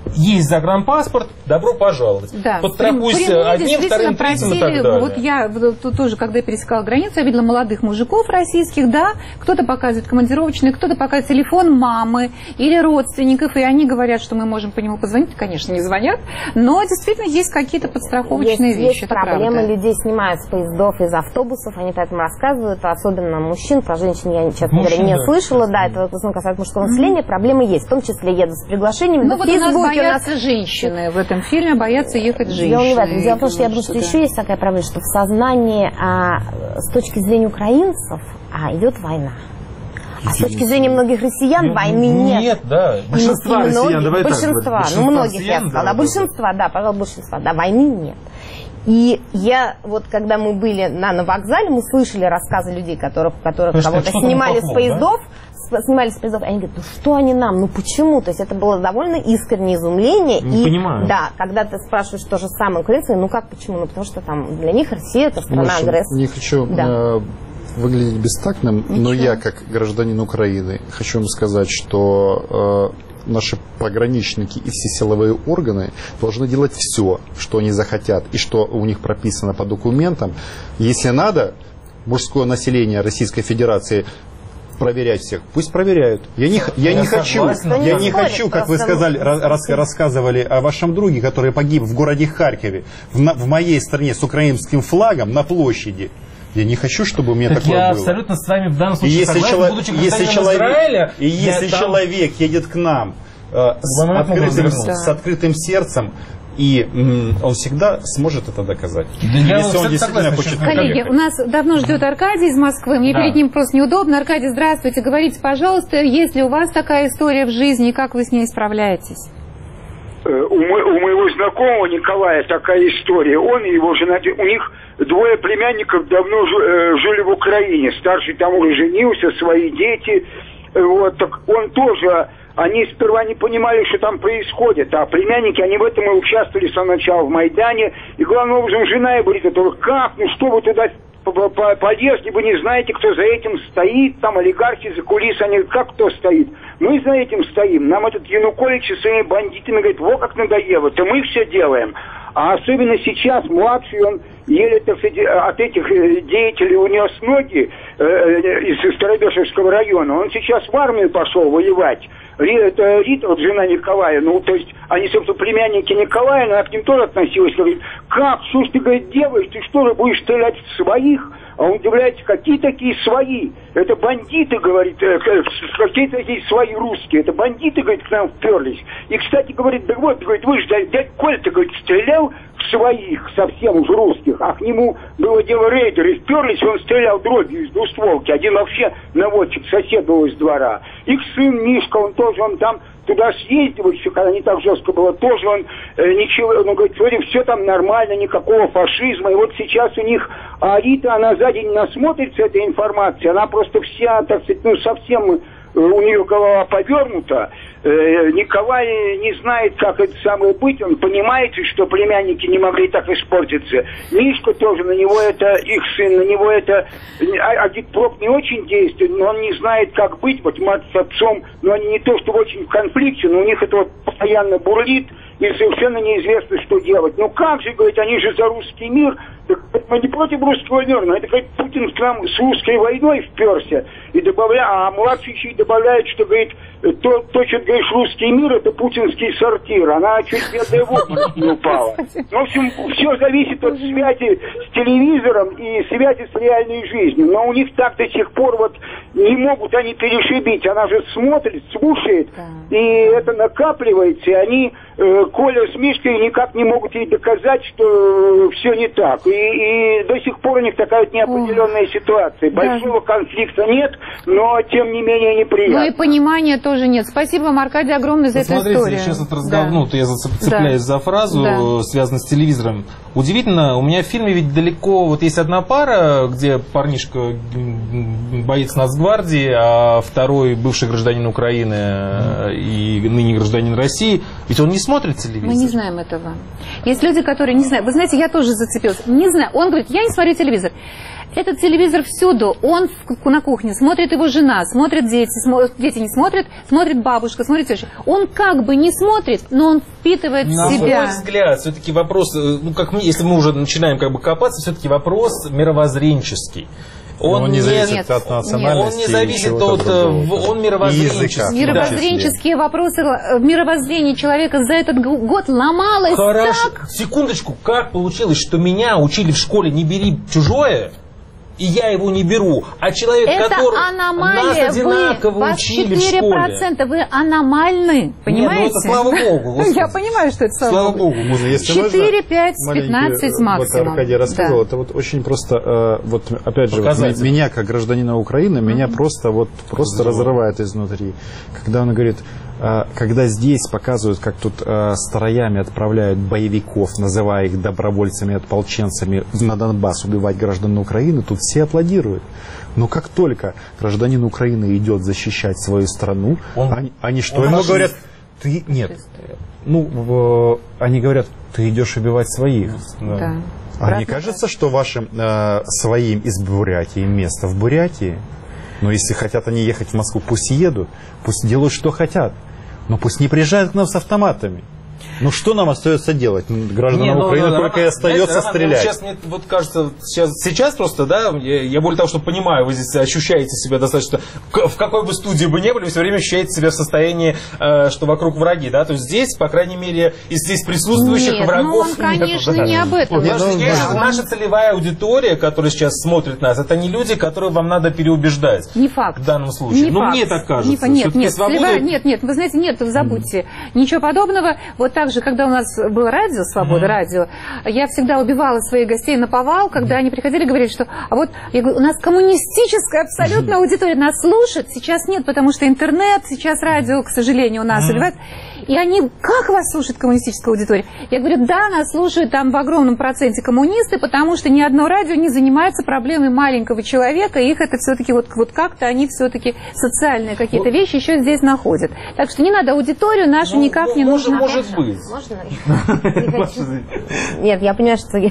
есть загранпаспорт, добро пожаловать. Да. Подстрахуйся одним, вторым, третьим и так далее. Вот я тут тоже, когда я пересекала границу, я видела молодых мужиков российских, да, кто-то показывает командировочные, кто-то показывает телефон мамы или родственников, и они говорят, что мы можем по нему позвонить. Конечно, не звонят, но действительно есть какие-то подстраховочные есть, вещи. Есть проблемы, людей снимают с поездов, из автобусов, они поэтому рассказывают, особенно мужчин, про женщин я, честно говоря, не да. слышала, да, это в основном касается мужского населения, mm-hmm. проблемы есть, в том числе едут с приглашениями. Ну вот у нас боятся женщины в этом фильме, боятся ехать женщины. Дело не в этом. Дело в том, что я думаю, что еще есть такая проблема, что в сознании, а, с точки зрения украинцев, а, идет война. А с точки зрения многих россиян ну, войны нет. Нет, да. Большинства многие, россиян, давай большинства, так. Ну, многих россиян, я сказала. Да, Да, большинства, да, пожалуй, большинства. Да, войны нет. И я, вот когда мы были на, на вокзале, мы слышали рассказы людей, которых, которых кого-то снимали с поездов, да? снимали с поездов, и они говорят, ну что они нам, ну почему? То есть это было довольно искреннее изумление. Не и, понимаю. Да, когда ты спрашиваешь то же самое украинцы, ну как почему? Ну потому что там для них Россия это страна-агрессор. Не хочу да. э, выглядеть бестактным, Ничего. но я, как гражданин Украины, хочу вам сказать, что... Э, наши пограничники и все силовые органы должны делать все, что они захотят и что у них прописано по документам. Если надо, мужское население Российской Федерации проверять всех, пусть проверяют. Я не, я я не хочу, я не хочу, как вы сказали, рас, рассказывали о вашем друге, который погиб в городе Харькове, в, в моей стране с украинским флагом на площади. Я не хочу, чтобы у меня так такое я было. Я абсолютно с вами в данном случае и если согласен, чело... будучи если человек... Израиля. И если там... человек едет к нам э, с, открытым, да. с открытым сердцем, и м, он всегда сможет это доказать. Да если он действительно хочет... Коллеги, у нас давно ждет Аркадий из Москвы. Мне да. перед ним просто неудобно. Аркадий, здравствуйте. Говорите, пожалуйста, есть ли у вас такая история в жизни, как вы с ней справляетесь? У, мо- у моего знакомого Николая такая история. Он и его жена, у них двое племянников давно ж- э, жили в Украине. Старший там уже женился, свои дети. Вот, так он тоже, они сперва не понимали, что там происходит. А племянники, они в этом и участвовали с самого начала в Майдане. И главным образом жена и говорит, как, ну что вы туда полезли, вы не знаете, кто за этим стоит, там олигархи за кулисами, как кто стоит. Мы за этим стоим. Нам этот Янукович со своими бандитами говорит, во как надоело, то мы все делаем. А особенно сейчас младший, он еле, так сказать, от этих деятелей унес ноги э, из Старобешевского района. Он сейчас в армию пошел воевать. Это Рита, вот жена Николая, ну, то есть, они, собственно, племянники Николая, но она к ним тоже относилась, говорит, как, что ж ты, говорит, делаешь, ты что же будешь стрелять в своих? А он удивляется, какие такие свои? Это бандиты, говорит, какие такие свои русские, это бандиты, говорит, к нам вперлись. И, кстати, говорит, да вот, говорит, вы же, дядь Коль-то, говорит, стрелял в своих, совсем уж русских, а к нему было дело рейдеры, вперлись, он стрелял дробью из двустволки, один вообще наводчик, сосед был из двора. Их сын Мишка, он тоже, он там туда съездил еще, когда не так жестко было, тоже он э, ничего, он говорит, вроде все там нормально, никакого фашизма, и вот сейчас у них, а Рита, она за день насмотрится этой информации, она просто вся, так сказать, ну совсем у нее голова повернута, э, Николай не знает, как это самое быть, он понимает, что племянники не могли так испортиться. Мишка тоже, на него это, их сын, на него это, агитпроп не очень действует, но он не знает, как быть, вот мать с отцом, но они не то, что очень в конфликте, но у них это вот постоянно бурлит, и совершенно неизвестно, что делать. Ну как же, говорит, они же за русский мир, так, мы не против русского мира, но это, говорит, Путин к нам с русской войной вперся, и добавляет, а младший еще и добавляет, что, говорит, то, то, что ты говоришь, русский мир, это путинский сортир, она чуть бедная в воду не упала. Ну, в общем, все зависит от связи с телевизором и связи с реальной жизнью, но у них так до сих пор вот не могут они перешибить, она же смотрит, слушает, и это накапливается, и они, э, Коля с Мишкой, никак не могут ей доказать, что все не так. И, и до сих пор у них такая вот неопределенная ситуация. Большого да. конфликта нет, но тем не менее неприятно. Ну и понимания тоже нет. Спасибо вам, Аркадий, огромное за эту историю. Смотрите, сейчас вот разговор... да. ну, я цепляюсь да. за фразу, да. связанную с телевизором. Удивительно, у меня в фильме ведь далеко, вот есть одна пара, где парнишка боец Нацгвардии, а второй бывший гражданин Украины mm. и ныне гражданин России, ведь он не смотрит телевизор. Мы не знаем этого. Есть люди, которые не знают. Вы знаете, я тоже зацепилась. Не знаю. Он говорит, я не смотрю телевизор. Этот телевизор всюду, он в, на кухне, смотрит его жена, смотрят дети, смо, дети не смотрят, смотрит бабушка, смотрит теща. Он как бы не смотрит, но он впитывает на в себя. На мой взгляд, все-таки вопрос, ну как мы, если мы уже начинаем как бы копаться, все-таки вопрос мировоззренческий. Он, он не зависит нет, от национальности. Он не зависит от... Он мировоззренческий. Мировоззренческие вопросы, мировоззрение человека за этот год ломалось. Хорошо. Так. Секундочку, как получилось, что меня учили в школе не бери чужое, и я его не беру, а человек, это который аномалия. нас одинаково вы, учили в школе. четыре процента вы аномальны, понимаете? Нет, ну это слава богу. Господи. Я понимаю, что это слава, слава богу. богу. четыре, пять, пятнадцать максимум. Вот Аркадий рассказывал, да. Это вот очень просто, вот опять же, вот, меня как гражданина Украины, mm-hmm. меня просто вот просто разрывает изнутри. Когда он говорит, когда здесь показывают, как тут строями отправляют боевиков, называя их добровольцами, ополченцами на Донбасс убивать граждан Украины, тут все аплодируют. Но как только гражданин Украины идет защищать свою страну, он, они, они что ему говорят? Ты нет. Ну, в, они говорят, ты идешь убивать своих. Да. Да. А Правда? Не кажется, что вашим э, своим из Бурятии место в Бурятии? Но если хотят они ехать в Москву, пусть едут, пусть делают, что хотят. Но пусть не приезжают к нам с автоматами. Ну что нам остается делать? Гражданам не, Украины ну, только и остается знаете, стрелять. Сейчас мне вот кажется, сейчас, сейчас просто, да, я, я более того, что понимаю, вы здесь ощущаете себя достаточно, в какой бы студии бы не были, вы все время ощущаете себя в состоянии, э, что вокруг враги, да, то есть здесь, по крайней мере, из здесь присутствующих нет, врагов ну, он, конечно, нет. не об этом. Вот, нет, ну, есть да. Наша целевая аудитория, которая сейчас смотрит нас, это не люди, которые вам надо переубеждать. Не факт. В данном случае. Не ну, факт. Мне так кажется. Не, нет, нет, свобода... целевая, нет, нет, вы знаете, нет, забудьте. Mm. Ничего подобного. Вот так же, когда у нас было радио, «Свобода», mm-hmm. радио, я всегда убивала своих гостей на повал, когда mm-hmm. они приходили и говорили, что а вот, я говорю, у нас коммунистическая абсолютно mm-hmm. аудитория, нас слушает, сейчас нет, потому что интернет, сейчас радио, к сожалению, у нас mm-hmm. убивает. И они, как вас слушает коммунистическая аудитория? Я говорю, да, нас слушают там в огромном проценте коммунисты, потому что ни одно радио не занимается проблемой маленького человека, их это все-таки вот, вот как-то они все-таки социальные какие-то вот. Вещи еще здесь находят. Так что не надо аудиторию нашу ну, никак ну, не может, нужно. Может быть. Можно? Нет, я понимаю, что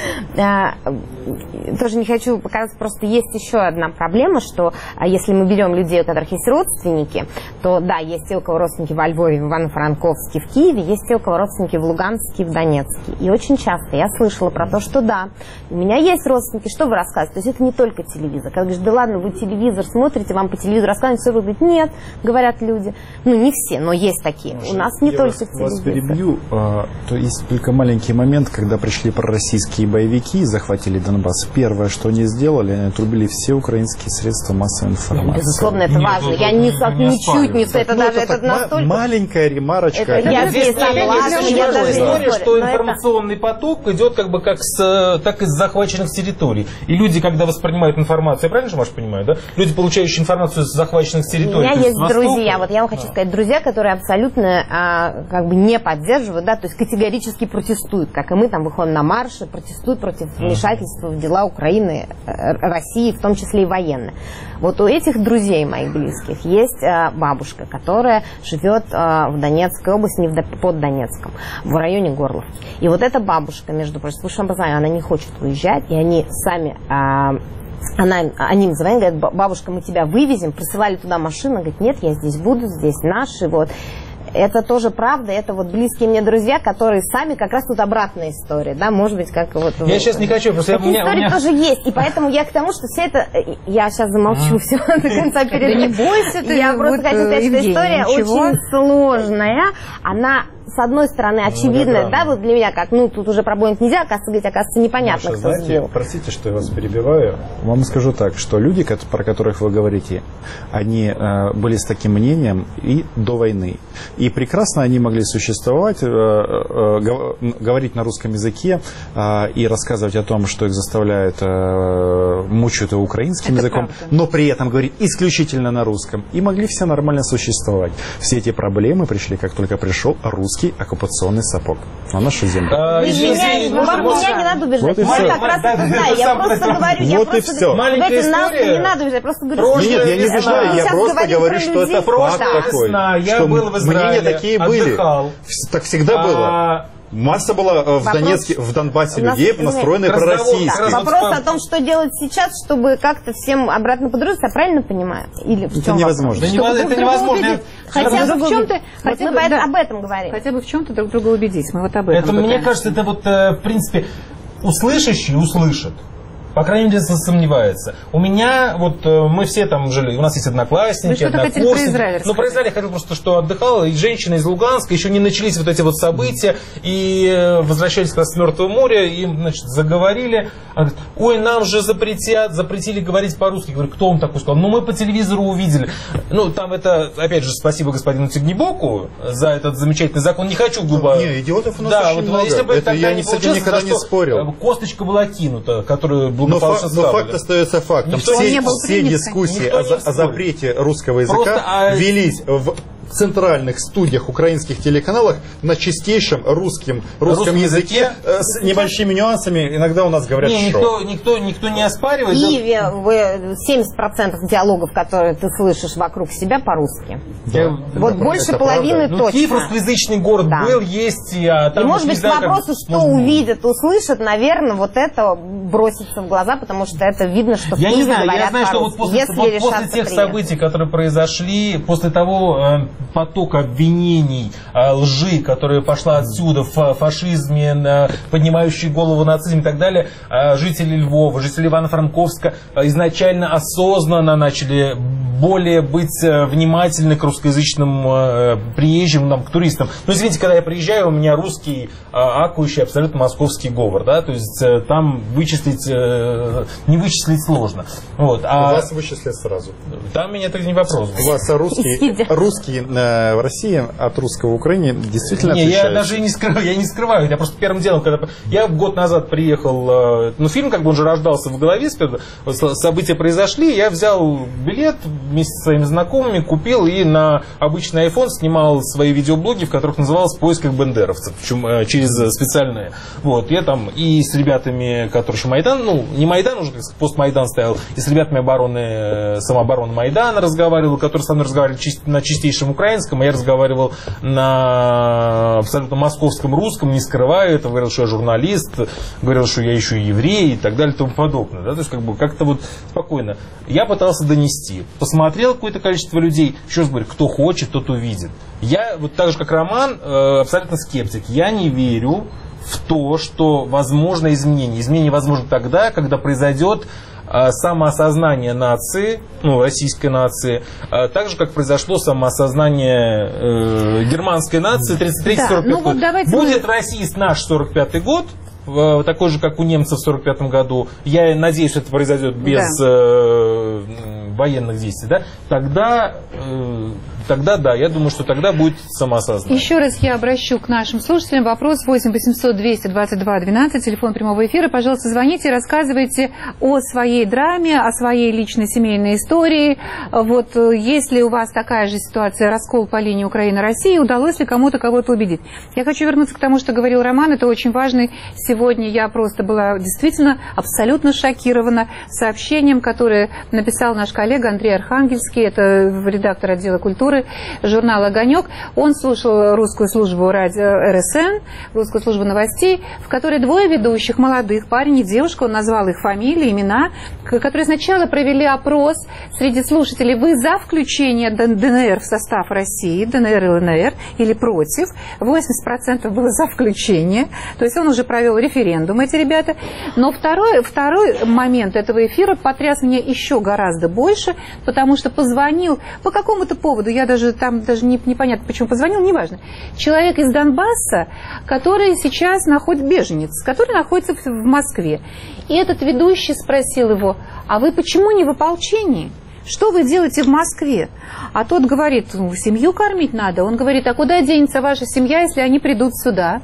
я тоже не хочу показать, просто есть еще одна проблема, что если мы берем людей, у которых есть родственники, то да, есть те, у кого родственники во Львове, в Ивано-Франковске, в Киеве, есть те, у кого родственники в Луганске, в Донецке. И очень часто я слышала про то, что да, у меня есть родственники, что вы рассказываете? То есть это не только телевизор. Когда говоришь, да ладно, вы телевизор смотрите, вам по телевизору рассказывают, все, вы говорите, нет, говорят люди. Ну, не все, но есть такие. Маша, у нас не я только вас, телевизор. Вас перебью, а, то есть только маленький момент, когда пришли пророссийские боевики и захватили Донбасс. Первое, что они сделали, они отрубили все украинские средства массовой информации. Безусловно, это нет, важно. Я не, не ничуть не... Это ну, даже это это настолько... Маленькая ремарочка. Это, я здесь согласна. Я даже история, что информационный поток идет как бы как, с, так из захваченных территорий. И люди, когда воспринимают информацию, я правильно же, Маша, понимаю, да? Люди, получающие информацию с захваченных территорий. У меня есть Востока, друзья, вот я вам хочу сказать, друзья, которые абсолютно а, как бы не поддерживают, да, то есть категорически протестуют, как и мы там выходим на марши, протестуют против вмешательства в дела Украины, России, в том числе и военные. Вот у этих друзей моих близких есть а, бабушка, которая живет а, в Донецкой области, не в, под Донецком, в районе Горловки. И вот эта бабушка, между прочим, с высшим образованием, она не хочет уезжать, и они сами... А, Она, они им звонят, говорят, бабушка, мы тебя вывезем, присылали туда машину, говорит, нет, я здесь буду, здесь наши, вот. Это тоже правда, это вот близкие мне друзья, которые сами, как раз тут обратная история, да, может быть, как вот... Я вот, сейчас не хочу, просто... Такие у меня, истории у меня... тоже есть, и поэтому я к тому, что все это... Я сейчас замолчу все до конца передачи. Да не бойся ты. Я просто хочу сказать, что история очень сложная, она... С одной стороны, очевидно, да, вот для меня как, ну, тут уже проблем нельзя, оказывается, говорить, оказывается, непонятно, Маша, кто знаете, сделал. Простите, что я вас перебиваю. Вам скажу так, что люди, про которых вы говорите, они э, были с таким мнением и до войны. И прекрасно они могли существовать, э, э, говорить на русском языке э, и рассказывать о том, что их заставляет, э, мучают и украинским Это языком, правда. Но при этом говорить исключительно на русском. И могли все нормально существовать. Все эти проблемы пришли, как только пришел русский оккупационный сапог на нашу землю. А, меня, можно, меня не надо убеждать. Вот я как раз это знаю. Я просто говорю, я вот просто и все. Маленькая история. Не надо убеждать, просто говорю. Нет, нет, я не убеждаю, я просто говорю, что это факт такой. Я был в Израиле, мнения такие были. Так всегда было. Масса была в Вопрос... Донецке, в Донбассе нас... людей, настроенные пророссийски. Да. Вопрос о том, что делать сейчас, чтобы как-то всем обратно подружиться, я правильно понимаю? Или в это чем невозможно. Да не, это невозможно. Хотя бы в чем-то, хотя вот бы, мы да. об этом говорим. Хотя бы в чем-то друг друга убедить. Мы вот об этом. Это, мне кажется, это вот, в принципе, услышащий услышит. По крайней мере, сомневается. У меня, вот мы все там жили, у нас есть одноклассники, Вы что-то хотели про Израиль Ну, про Израиль я хотел просто, что отдыхал, и женщина из Луганска, еще не начались вот эти вот события, и возвращались как раз с Мертвого моря, и, значит, заговорили. Она говорит, ой, нам же запретят, запретили говорить по-русски. Я говорю, кто вам такой сказал? Ну, мы по телевизору увидели. Ну, там это, опять же, спасибо господину Тегнебоку за этот замечательный закон. Не хочу глубоко... Не, идиотов у нас да, очень вот, много. если бы это тогда я не с этим никогда не спорил. Косточка была кинута, которую Но, фа- но факт остается фактом. Никто все не был все принят, дискуссии о, о запрете русского языка Просто, а... велись в центральных студиях украинских телеканалах на чистейшем русском, русском, русском языке, языке э, с небольшими нюансами. Иногда у нас говорят не, шоу. Никто, никто, никто не оспаривает. В Киеве вы семьдесят процентов диалогов, которые ты слышишь вокруг себя, по-русски. Да. Вот да, больше половины ну, точно. Киев русскоязычный город да. был, есть. И, а там и может быть, знаю, к вопросу, как... что можно... увидят, услышат, наверное, вот это бросится в глаза, потому что это видно, что в я Киеве не знаю, говорят я знаю, что вот после, если вот после тех приехать. событий, которые произошли, после того э, потока обвинений, э, лжи, которая пошла отсюда в фашизме, э, поднимающей голову нацизм и так далее, э, жители Львова, жители Ивано-Франковска э, изначально осознанно начали более быть э, внимательны к русскоязычным э, приезжим, нам, к туристам. Ну, извините, когда я приезжаю, у меня русский, э, акующий, абсолютно московский говор, да, то есть э, там вычислить, э, не вычислить сложно. Вот, а... У вас вычислят сразу. Там меня это не вопрос. У вас русский, русский э, в России от русского в Украине действительно не, отличается? Я даже не скрываю, я не скрываю. Я просто первым делом, когда я год назад приехал, ну, фильм как бы он же рождался в голове, события произошли, я взял билет вместе со своими знакомыми, купил и на обычный iPhone снимал свои видеоблоги, в которых называлось «В поисках бандеровцев», причем через специальные. Вот, я там и с ребятами, которые еще Майдан, ну, не Майдан, уже постмайдан стоял, и с ребятами обороны, самообороны Майдана разговаривал, которые со мной разговаривали на чистейшем украинском, а я разговаривал на абсолютно московском русском, не скрывая этого, говорил, что я журналист, говорил, что я еще и еврей и так далее и тому подобное. Да? То есть как бы как-то вот спокойно. Я пытался донести. Посмотрел какое-то количество людей, еще раз говорю, кто хочет, тот увидит. Я, вот так же как Роман, абсолютно скептик. Я не верю в то, что возможно изменение. Изменение возможно тогда, когда произойдет самоосознание нации, ну, российской нации, так же, как произошло самоосознание э, германской нации тридцать третий сорок пятый да, ну, год. Вот будет мы... Россия наш сорок пятый год, такой же, как у немцев в сорок пятом году, я надеюсь, что это произойдет без да. э, военных действий, да, тогда, э, тогда да, я думаю, что тогда будет самоосознание. Еще раз я обращу к нашим слушателям вопрос восемь восемьсот двести двадцать два двенадцать, телефон прямого эфира. Пожалуйста, звоните, рассказывайте о своей драме, о своей личной семейной истории. Вот есть ли у вас такая же ситуация, раскол по линии Украина-Россия, удалось ли кому-то кого-то убедить? Я хочу вернуться к тому, что говорил Роман, это очень важный. Сегодня я просто была действительно абсолютно шокирована сообщением, которое написал наш коллега Андрей Архангельский, это редактор отдела культуры журнала «Огонек». Он слушал русскую службу радио эр эс эн, русскую службу новостей, в которой двое ведущих, молодых, парень и девушка, он назвал их фамилии, имена, которые сначала провели опрос среди слушателей. Вы за включение ДНР в состав России, ДНР и ЛНР, или против? восемьдесят процентов было за включение. То есть он уже провел референдум, эти ребята. Но второй, второй момент этого эфира потряс меня еще гораздо больше, потому что позвонил по какому-то поводу, я даже там даже не, непонятно, почему позвонил, неважно. Человек из Донбасса, который сейчас находится, беженец, который находится в, в Москве. И этот ведущий спросил его, а вы почему не в ополчении? Что вы делаете в Москве? А тот говорит, ну, семью кормить надо. Он говорит, а куда денется ваша семья, если они придут сюда?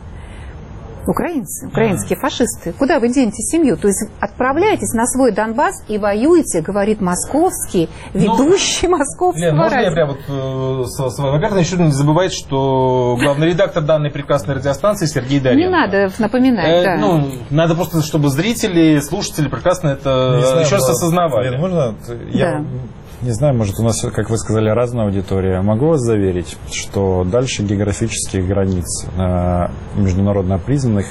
Украинцы, украинские фашисты. Куда вы денете семью? То есть отправляйтесь на свой Донбасс и воюете, говорит московский, ведущий ну, московского Лен, можно радио. я прям вот, э, с, с, во-первых, еще не забывать, что главный редактор данной прекрасной радиостанции Сергей Доренко. Не надо напоминать, э, да. Ну, надо просто, чтобы зрители, слушатели прекрасно это знаю, еще раз осознавали. Лен, можно? Я... Да. не знаю, может, у нас, как вы сказали, разная аудитория. Могу вас заверить, что дальше географических границ э, международно признанных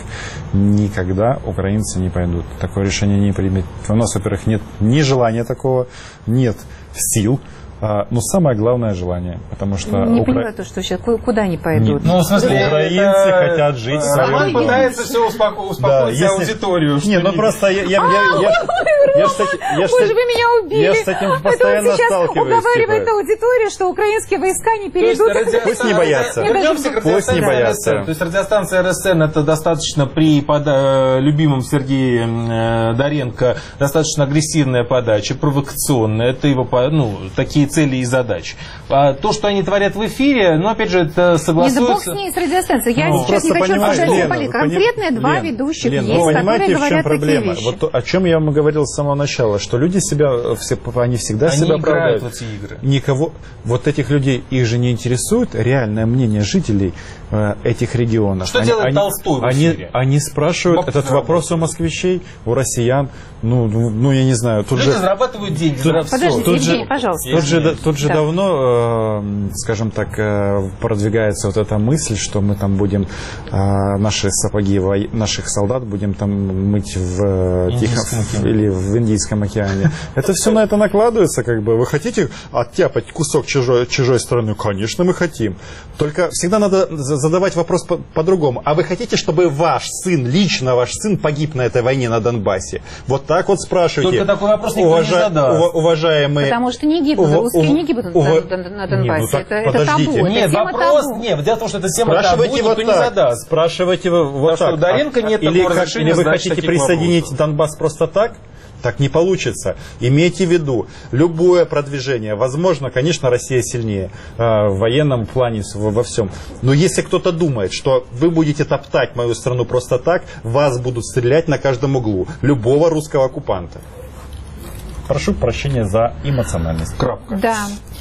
никогда украинцы не пойдут. Такое решение не примет. У нас, во-первых, нет ни желания такого, нет сил. Но самое главное желание, потому что... Не Укра... поняла то, что сейчас куда они пойдут. Ну, в смысле, украинцы это... хотят жить в своем Роман доме. пытается все успоко... успокоить да, если... аудиторию. Не, ну просто я... я, я, я, я, кстати, я, Боже, вы меня убили. Я с этим постоянно это он сейчас сталкиваюсь. уговаривает Типа. аудиторию, что украинские войска не перейдут. Радио... Пусть не боятся. Вернемся к Пусть не боятся. То есть радиостанция эр эс эн это достаточно при пода... любимом Сергее э, Доренко достаточно агрессивная подача, провокационная. Это его ну, такие цели и задачи. А то, что они творят в эфире, ну, опять же, это согласуется... Не, да бог с ней, с радиостанцией. Я ну, сейчас не хочу обсуждать политику. Конкретные два Лен, ведущих Лен, есть, вы понимаете, которые в чем говорят проблема? такие вещи. Вот то, о чем я вам говорил с самого начала, что люди себя, все, они всегда они себя оправдывают. оправдывают. В эти игры. Никого, вот этих людей, их же не интересует реальное мнение жителей э, этих регионов. Что они, делает они, Толстой в они, эфире? они спрашивают Вопрос этот вопрос у москвичей, у россиян, ну, ну я не знаю. Тут люди же, зарабатывают деньги. Тут, зараб... Подождите, тут Евгений, же, пожалуйста. Тут же, тут же да. давно, э, скажем так, э, продвигается вот эта мысль, что мы там будем э, наши сапоги во... наших солдат будем там мыть в Тихом или в Индийском океане. Это все на это накладывается, как бы. Вы хотите оттяпать кусок чужой, чужой страны? Конечно, мы хотим. Только всегда надо задавать вопрос по- по-другому. А вы хотите, чтобы ваш сын, лично ваш сын погиб на этой войне на Донбассе? Вот так вот спрашивайте. Только такой вопрос никто Уважа... не задаст. Уважаемые... Потому что не гибнут, Ув... русские не гибнут Ув... на, на, на Донбассе. Нет, ну так, это, это подождите. табу. Нет, это тема вопрос, табу. нет, дело в том, что это тема Спрашивайте табу, вот никто так. не задаст. Спрашивайте вот что так. у Доренко нет или, такого как, разрешения или вы задать хотите таких присоединить вопросов. Донбасс просто так? Так не получится. Имейте в виду, любое продвижение, возможно, конечно, Россия сильнее э, в военном плане, во, во всем. Но если кто-то думает, что вы будете топтать мою страну просто так, вас будут стрелять на каждом углу. Любого русского оккупанта. Прошу прощения за эмоциональность. Крапка. Да.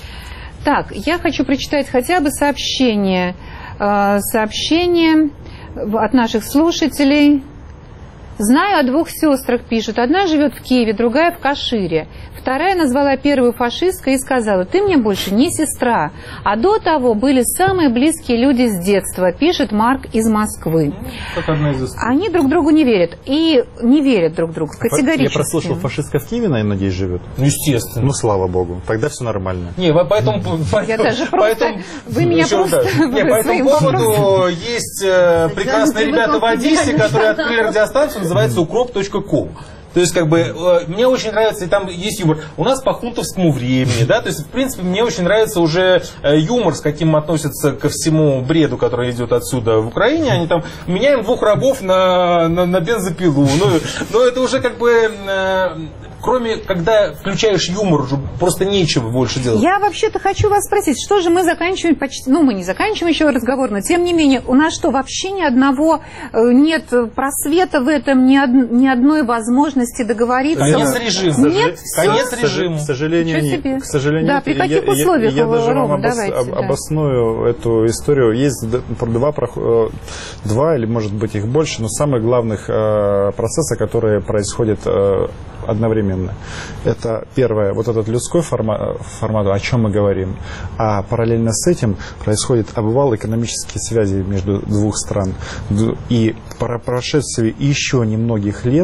Так, я хочу прочитать хотя бы сообщение, э, сообщение от наших слушателей. Знаю о двух сестрах, пишут. Одна живет в Киеве, другая в Кашире. Вторая назвала первую фашисткой и сказала: ты мне больше не сестра. А до того были самые близкие люди с детства, пишет Марк из Москвы. Как одна из историй. Они друг другу не верят. И не верят друг другу категорически. Я прослушал, фашистка в Киеве, наверное, надеюсь, живет? Ну, естественно. Ну, слава богу. Тогда все нормально. Не, поэтому... Я даже просто... Поэтому, Вы меня просто... Не, по этому поводу есть э, прекрасные ребята в Одессе, которые открыли радиостанцию, называется укроп точка ком. То есть, как бы, э, мне очень нравится, и там есть юмор. У нас по хунтовскому времени, да, то есть, в принципе, мне очень нравится уже э, юмор, с каким относятся ко всему бреду, который идет отсюда в Украине. Они там меняем двух рабов на, на, на бензопилу. Ну, но это уже как бы... Э, кроме, когда включаешь юмор, уже просто нечего больше делать. Я вообще-то хочу вас спросить, что же мы заканчиваем почти... Ну, мы не заканчиваем еще разговор, но тем не менее, у нас что, вообще ни одного нет просвета в этом, ни, од... ни одной возможности договориться? Конец режима. Нет, Конец все. режима. К сожалению, себе? К сожалению, да, нет. при каких я, условиях, я, я даже Рома, вам обос... давайте, об... да. обосную эту историю. Есть два, два или, может быть, их больше, но самых главных э, процесса, которые происходят э, одновременно. Это первое, вот этот людской формат, формат, о чем мы говорим. А параллельно с этим происходит обвал экономических связей между двух стран. И по прошествии еще немногих лет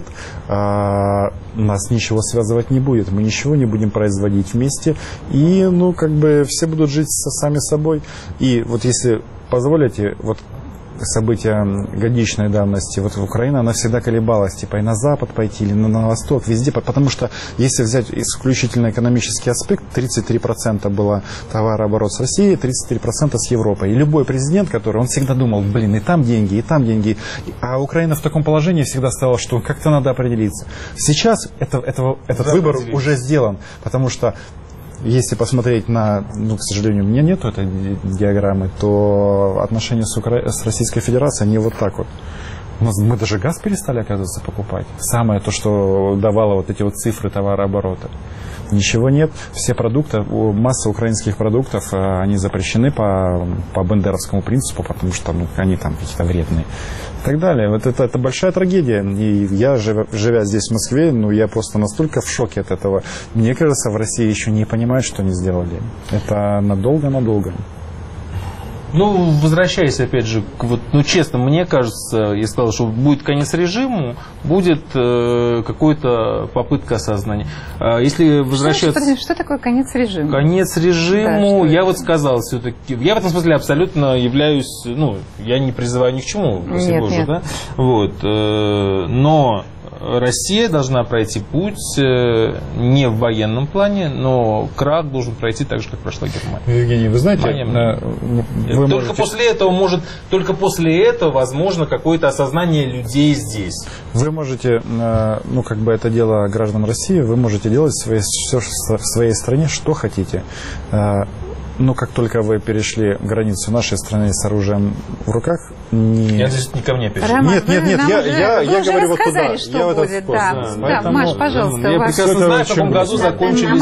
а, нас ничего связывать не будет. Мы ничего не будем производить вместе. И, ну, как бы все будут жить сами собой. И вот если позволите, вот события годичной давности, вот в Украине она всегда колебалась, типа и на запад пойти, или на, на восток, везде, потому что если взять исключительно экономический аспект, тридцать три процента было товарооборот с Россией, тридцать три процента с Европой. И любой президент, который, он всегда думал, блин, и там деньги, и там деньги, а Украина в таком положении всегда стала, что как-то надо определиться. Сейчас это, это, этот выбор уже сделан, потому что если посмотреть на, ну, к сожалению, у меня нету этой диаграммы, то отношения с, Укра... с Российской Федерацией, они вот так вот. У нас, мы даже газ перестали, оказывается, покупать. Самое то, что давало вот эти вот цифры товарооборота. Ничего нет. Все продукты, масса украинских продуктов, они запрещены по, по бендеровскому принципу, потому что ну, они там какие-то вредные. И так далее. Вот это, это большая трагедия. И я, живя, живя здесь, в Москве, ну, я просто настолько в шоке от этого. Мне кажется, в России еще не понимают, что они сделали. Это надолго-надолго. Ну, возвращаясь, опять же, к, вот, ну, честно, мне кажется, я сказал, что будет конец режиму, будет э, какая-то попытка осознания. А если возвращаться... Что, что, что такое конец режима? Конец режиму, да, я вот сказал все-таки, я в этом смысле абсолютно являюсь, ну, я не призываю ни к чему, нет, Боже, нет. да, вот, э, но... Россия должна пройти путь э, не в военном плане, но крах должен пройти так же, как прошла Германия. Евгений, вы знаете, э, вы только можете... после этого может, только после этого возможно какое-то осознание людей здесь. Вы можете, э, ну как бы это дело граждан России, вы можете делать в своей, все, в своей стране, что хотите. Э, Но как только вы перешли границу нашей страны с оружием в руках, не... Я здесь не ко мне перешли. Роман, нет, нет, нет, вы, я, уже, я, вы я уже говорю вот туда. что Я будет, да. Да, Поэтому, Маш, пожалуйста. Я вас... прекрасно знаю, в каком году закончились...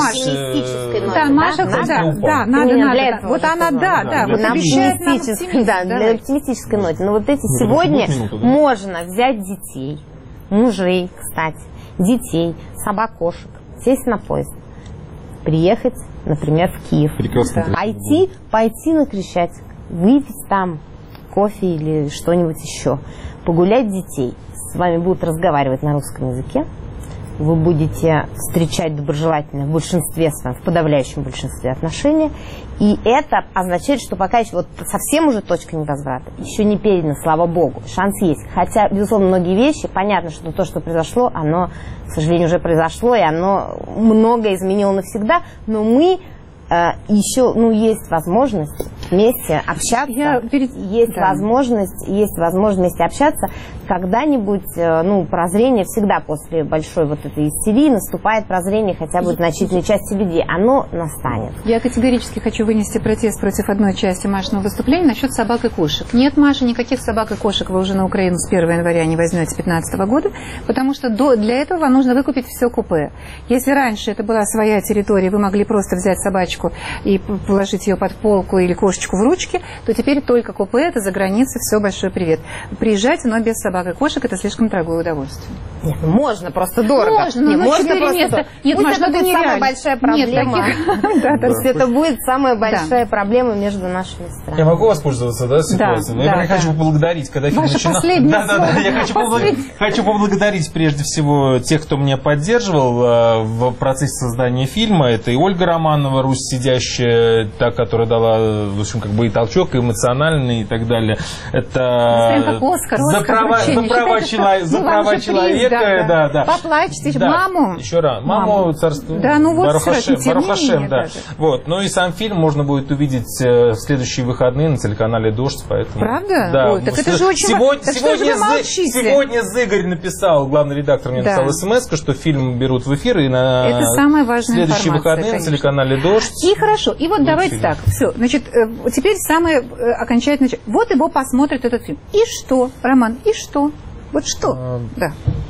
Да, Маша, да, да, да, надо, надо. Вот она, да, да, вот обещает нам оптимизм. Да, для оптимистической ноте. Но вот эти сегодня можно взять детей, мужей, кстати, детей, собак, кошек, сесть на поезд, приехать, например, в Киев. Прекрасно. Да. Пойти, пойти на Крещатик, выпить там кофе или что-нибудь еще, погулять детей. С вами будут разговаривать на русском языке. Вы будете встречать доброжелательно в большинстве своем, в подавляющем большинстве отношений. И это означает, что пока еще вот совсем уже точка невозврата, еще не передана, слава богу, шанс есть. Хотя, безусловно, многие вещи, понятно, что то, что произошло, оно, к сожалению, уже произошло, и оно многое изменило навсегда, но мы э, еще, ну, есть возможность вместе общаться, Я перед... есть да. возможность, есть возможность вместе общаться. Когда-нибудь, ну, прозрение всегда после большой вот этой истерии наступает прозрение хотя бы значительной части людей. Оно настанет. Я категорически хочу вынести протест против одной части Машиного выступления насчет собак и кошек. Нет, Маша, никаких собак и кошек вы уже на Украину с первого января не возьмете две тысячи пятнадцатого года, потому что до, для этого вам нужно выкупить все купе. Если раньше это была своя территория, вы могли просто взять собачку и положить ее под полку или кошечку в ручки, то теперь только купе, это за границей, все, большой привет. Приезжайте, но без собак и кошек, это слишком дорогое удовольствие. Нет, можно, просто дорого. Можно, но Нет, на можно четыре просто места. дорого. Нет, Пусть Маш, это это будет нереально. самая большая проблема. Нет, таких... да, да, Пусть это будет самая большая проблема между нашими странами. Я могу воспользоваться, да, ситуацией? Да, я да, хочу да. поблагодарить, когда фильм Ваше начинал... последнее Да, да, да, слово. я хочу, Послед... поблагодарить, хочу поблагодарить прежде всего тех, кто меня поддерживал э, в процессе создания фильма. Это и Ольга Романова, Русь сидящая, та, которая дала, в общем, как бы и толчок, и эмоциональный, и так далее. Это Оскар, за Оскар, права, за права, чело... за права человека, да, да, да. Поплачьте, да. маму. Еще раз, маму, маму царство. Да, ну вот Барухашем, все, Барухашем, да. да, да. Вот. Ну и сам фильм можно будет увидеть в следующие выходные на телеканале «Дождь», поэтому... Правда? Да. Ой, так это же очень сегодня, так сегодня, что же сегодня Зыгорь написал, главный редактор мне да. написал смс, что фильм берут в эфир, и на это самая важная следующие выходные конечно. на телеканале «Дождь». И хорошо. И вот давайте фильм. Так, все. Значит, теперь самое окончательное. Вот его посмотрит этот фильм. И что, Роман, и что? Вот что? А... Да.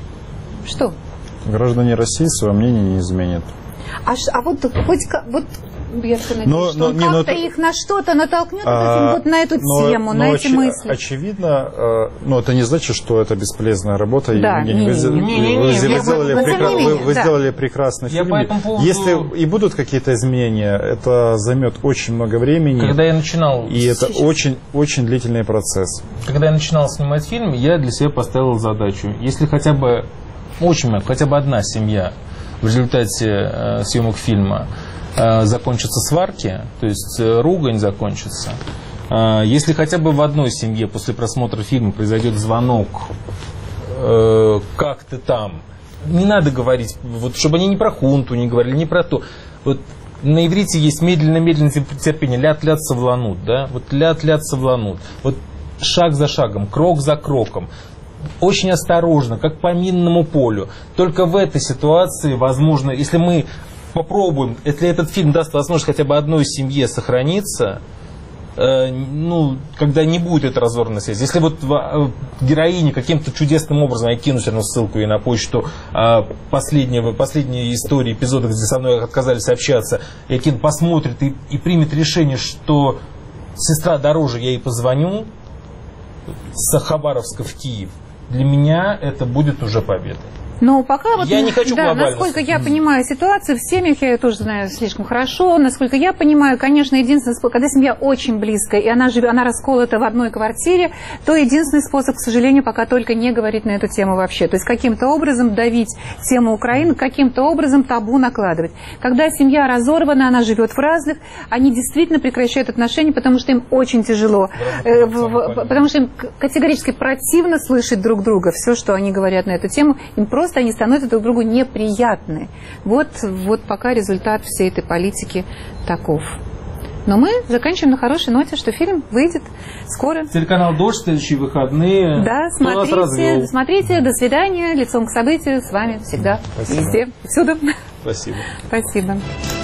Что? Граждане России свое мнение не изменят. А, а вот хоть вот я надеюсь, но, что но, он не, как-то но, их на что-то натолкнет, а, вот на эту но, тему, но на эти оч, мысли. Очевидно, но это не значит, что это бесполезная работа. Да, Евгений, вы, не, не, не, вы, не, вы, сделали, не, прекра... не, вы, вы да. сделали прекрасный я фильм. Поводу... Если и будут какие-то изменения, это займет очень много времени. Когда я начинал... И это очень, очень длительный процесс. Когда я начинал снимать фильм, я для себя поставил задачу. Если хотя бы, очень много, хотя бы одна семья в результате э, съемок фильма закончатся сварки, то есть ругань закончится. Если хотя бы в одной семье после просмотра фильма произойдет звонок, как ты там, не надо говорить, вот, чтобы они не про хунту не говорили, не про то. Вот на иврите есть медленно-медленно терпение, ляд-ляд совланут, да, вот ляд-ляд совланут, вот шаг за шагом, крок за кроком. Очень осторожно, как по минному полю. Только в этой ситуации, возможно, если мы попробуем, если этот фильм даст возможность хотя бы одной семье сохраниться, э, ну, когда не будет этой разорванной связи. Если вот в, э, героине каким-то чудесным образом, я кину все равно ссылку и на почту э, последнего, последней истории, эпизода, где со мной отказались общаться, Якин посмотрит и, и примет решение, что сестра дороже, я ей позвоню с Хабаровска в Киев, для меня это будет уже победа. Но пока вот, я не хочу да, глобально. Насколько я понимаю ситуацию в семьях, я ее тоже знаю слишком хорошо. Насколько я понимаю, конечно, единственный способ, когда семья очень близкая, и она живет, она расколота в одной квартире, то единственный способ, к сожалению, пока только не говорить на эту тему вообще. То есть каким-то образом давить тему Украины, каким-то образом табу накладывать. Когда семья разорвана, она живет в разных, они действительно прекращают отношения, потому что им очень тяжело, э, в, в, потому что им категорически противно слышать друг друга все, что они говорят на эту тему, им просто они становятся друг другу неприятны. Вот, вот пока результат всей этой политики таков. Но мы заканчиваем на хорошей ноте, что фильм выйдет скоро. Телеканал «Дождь», следующие выходные. Да, смотрите, смотрите, до свидания, лицом к событию, с вами всегда, Спасибо. везде, всюду. Спасибо. Спасибо.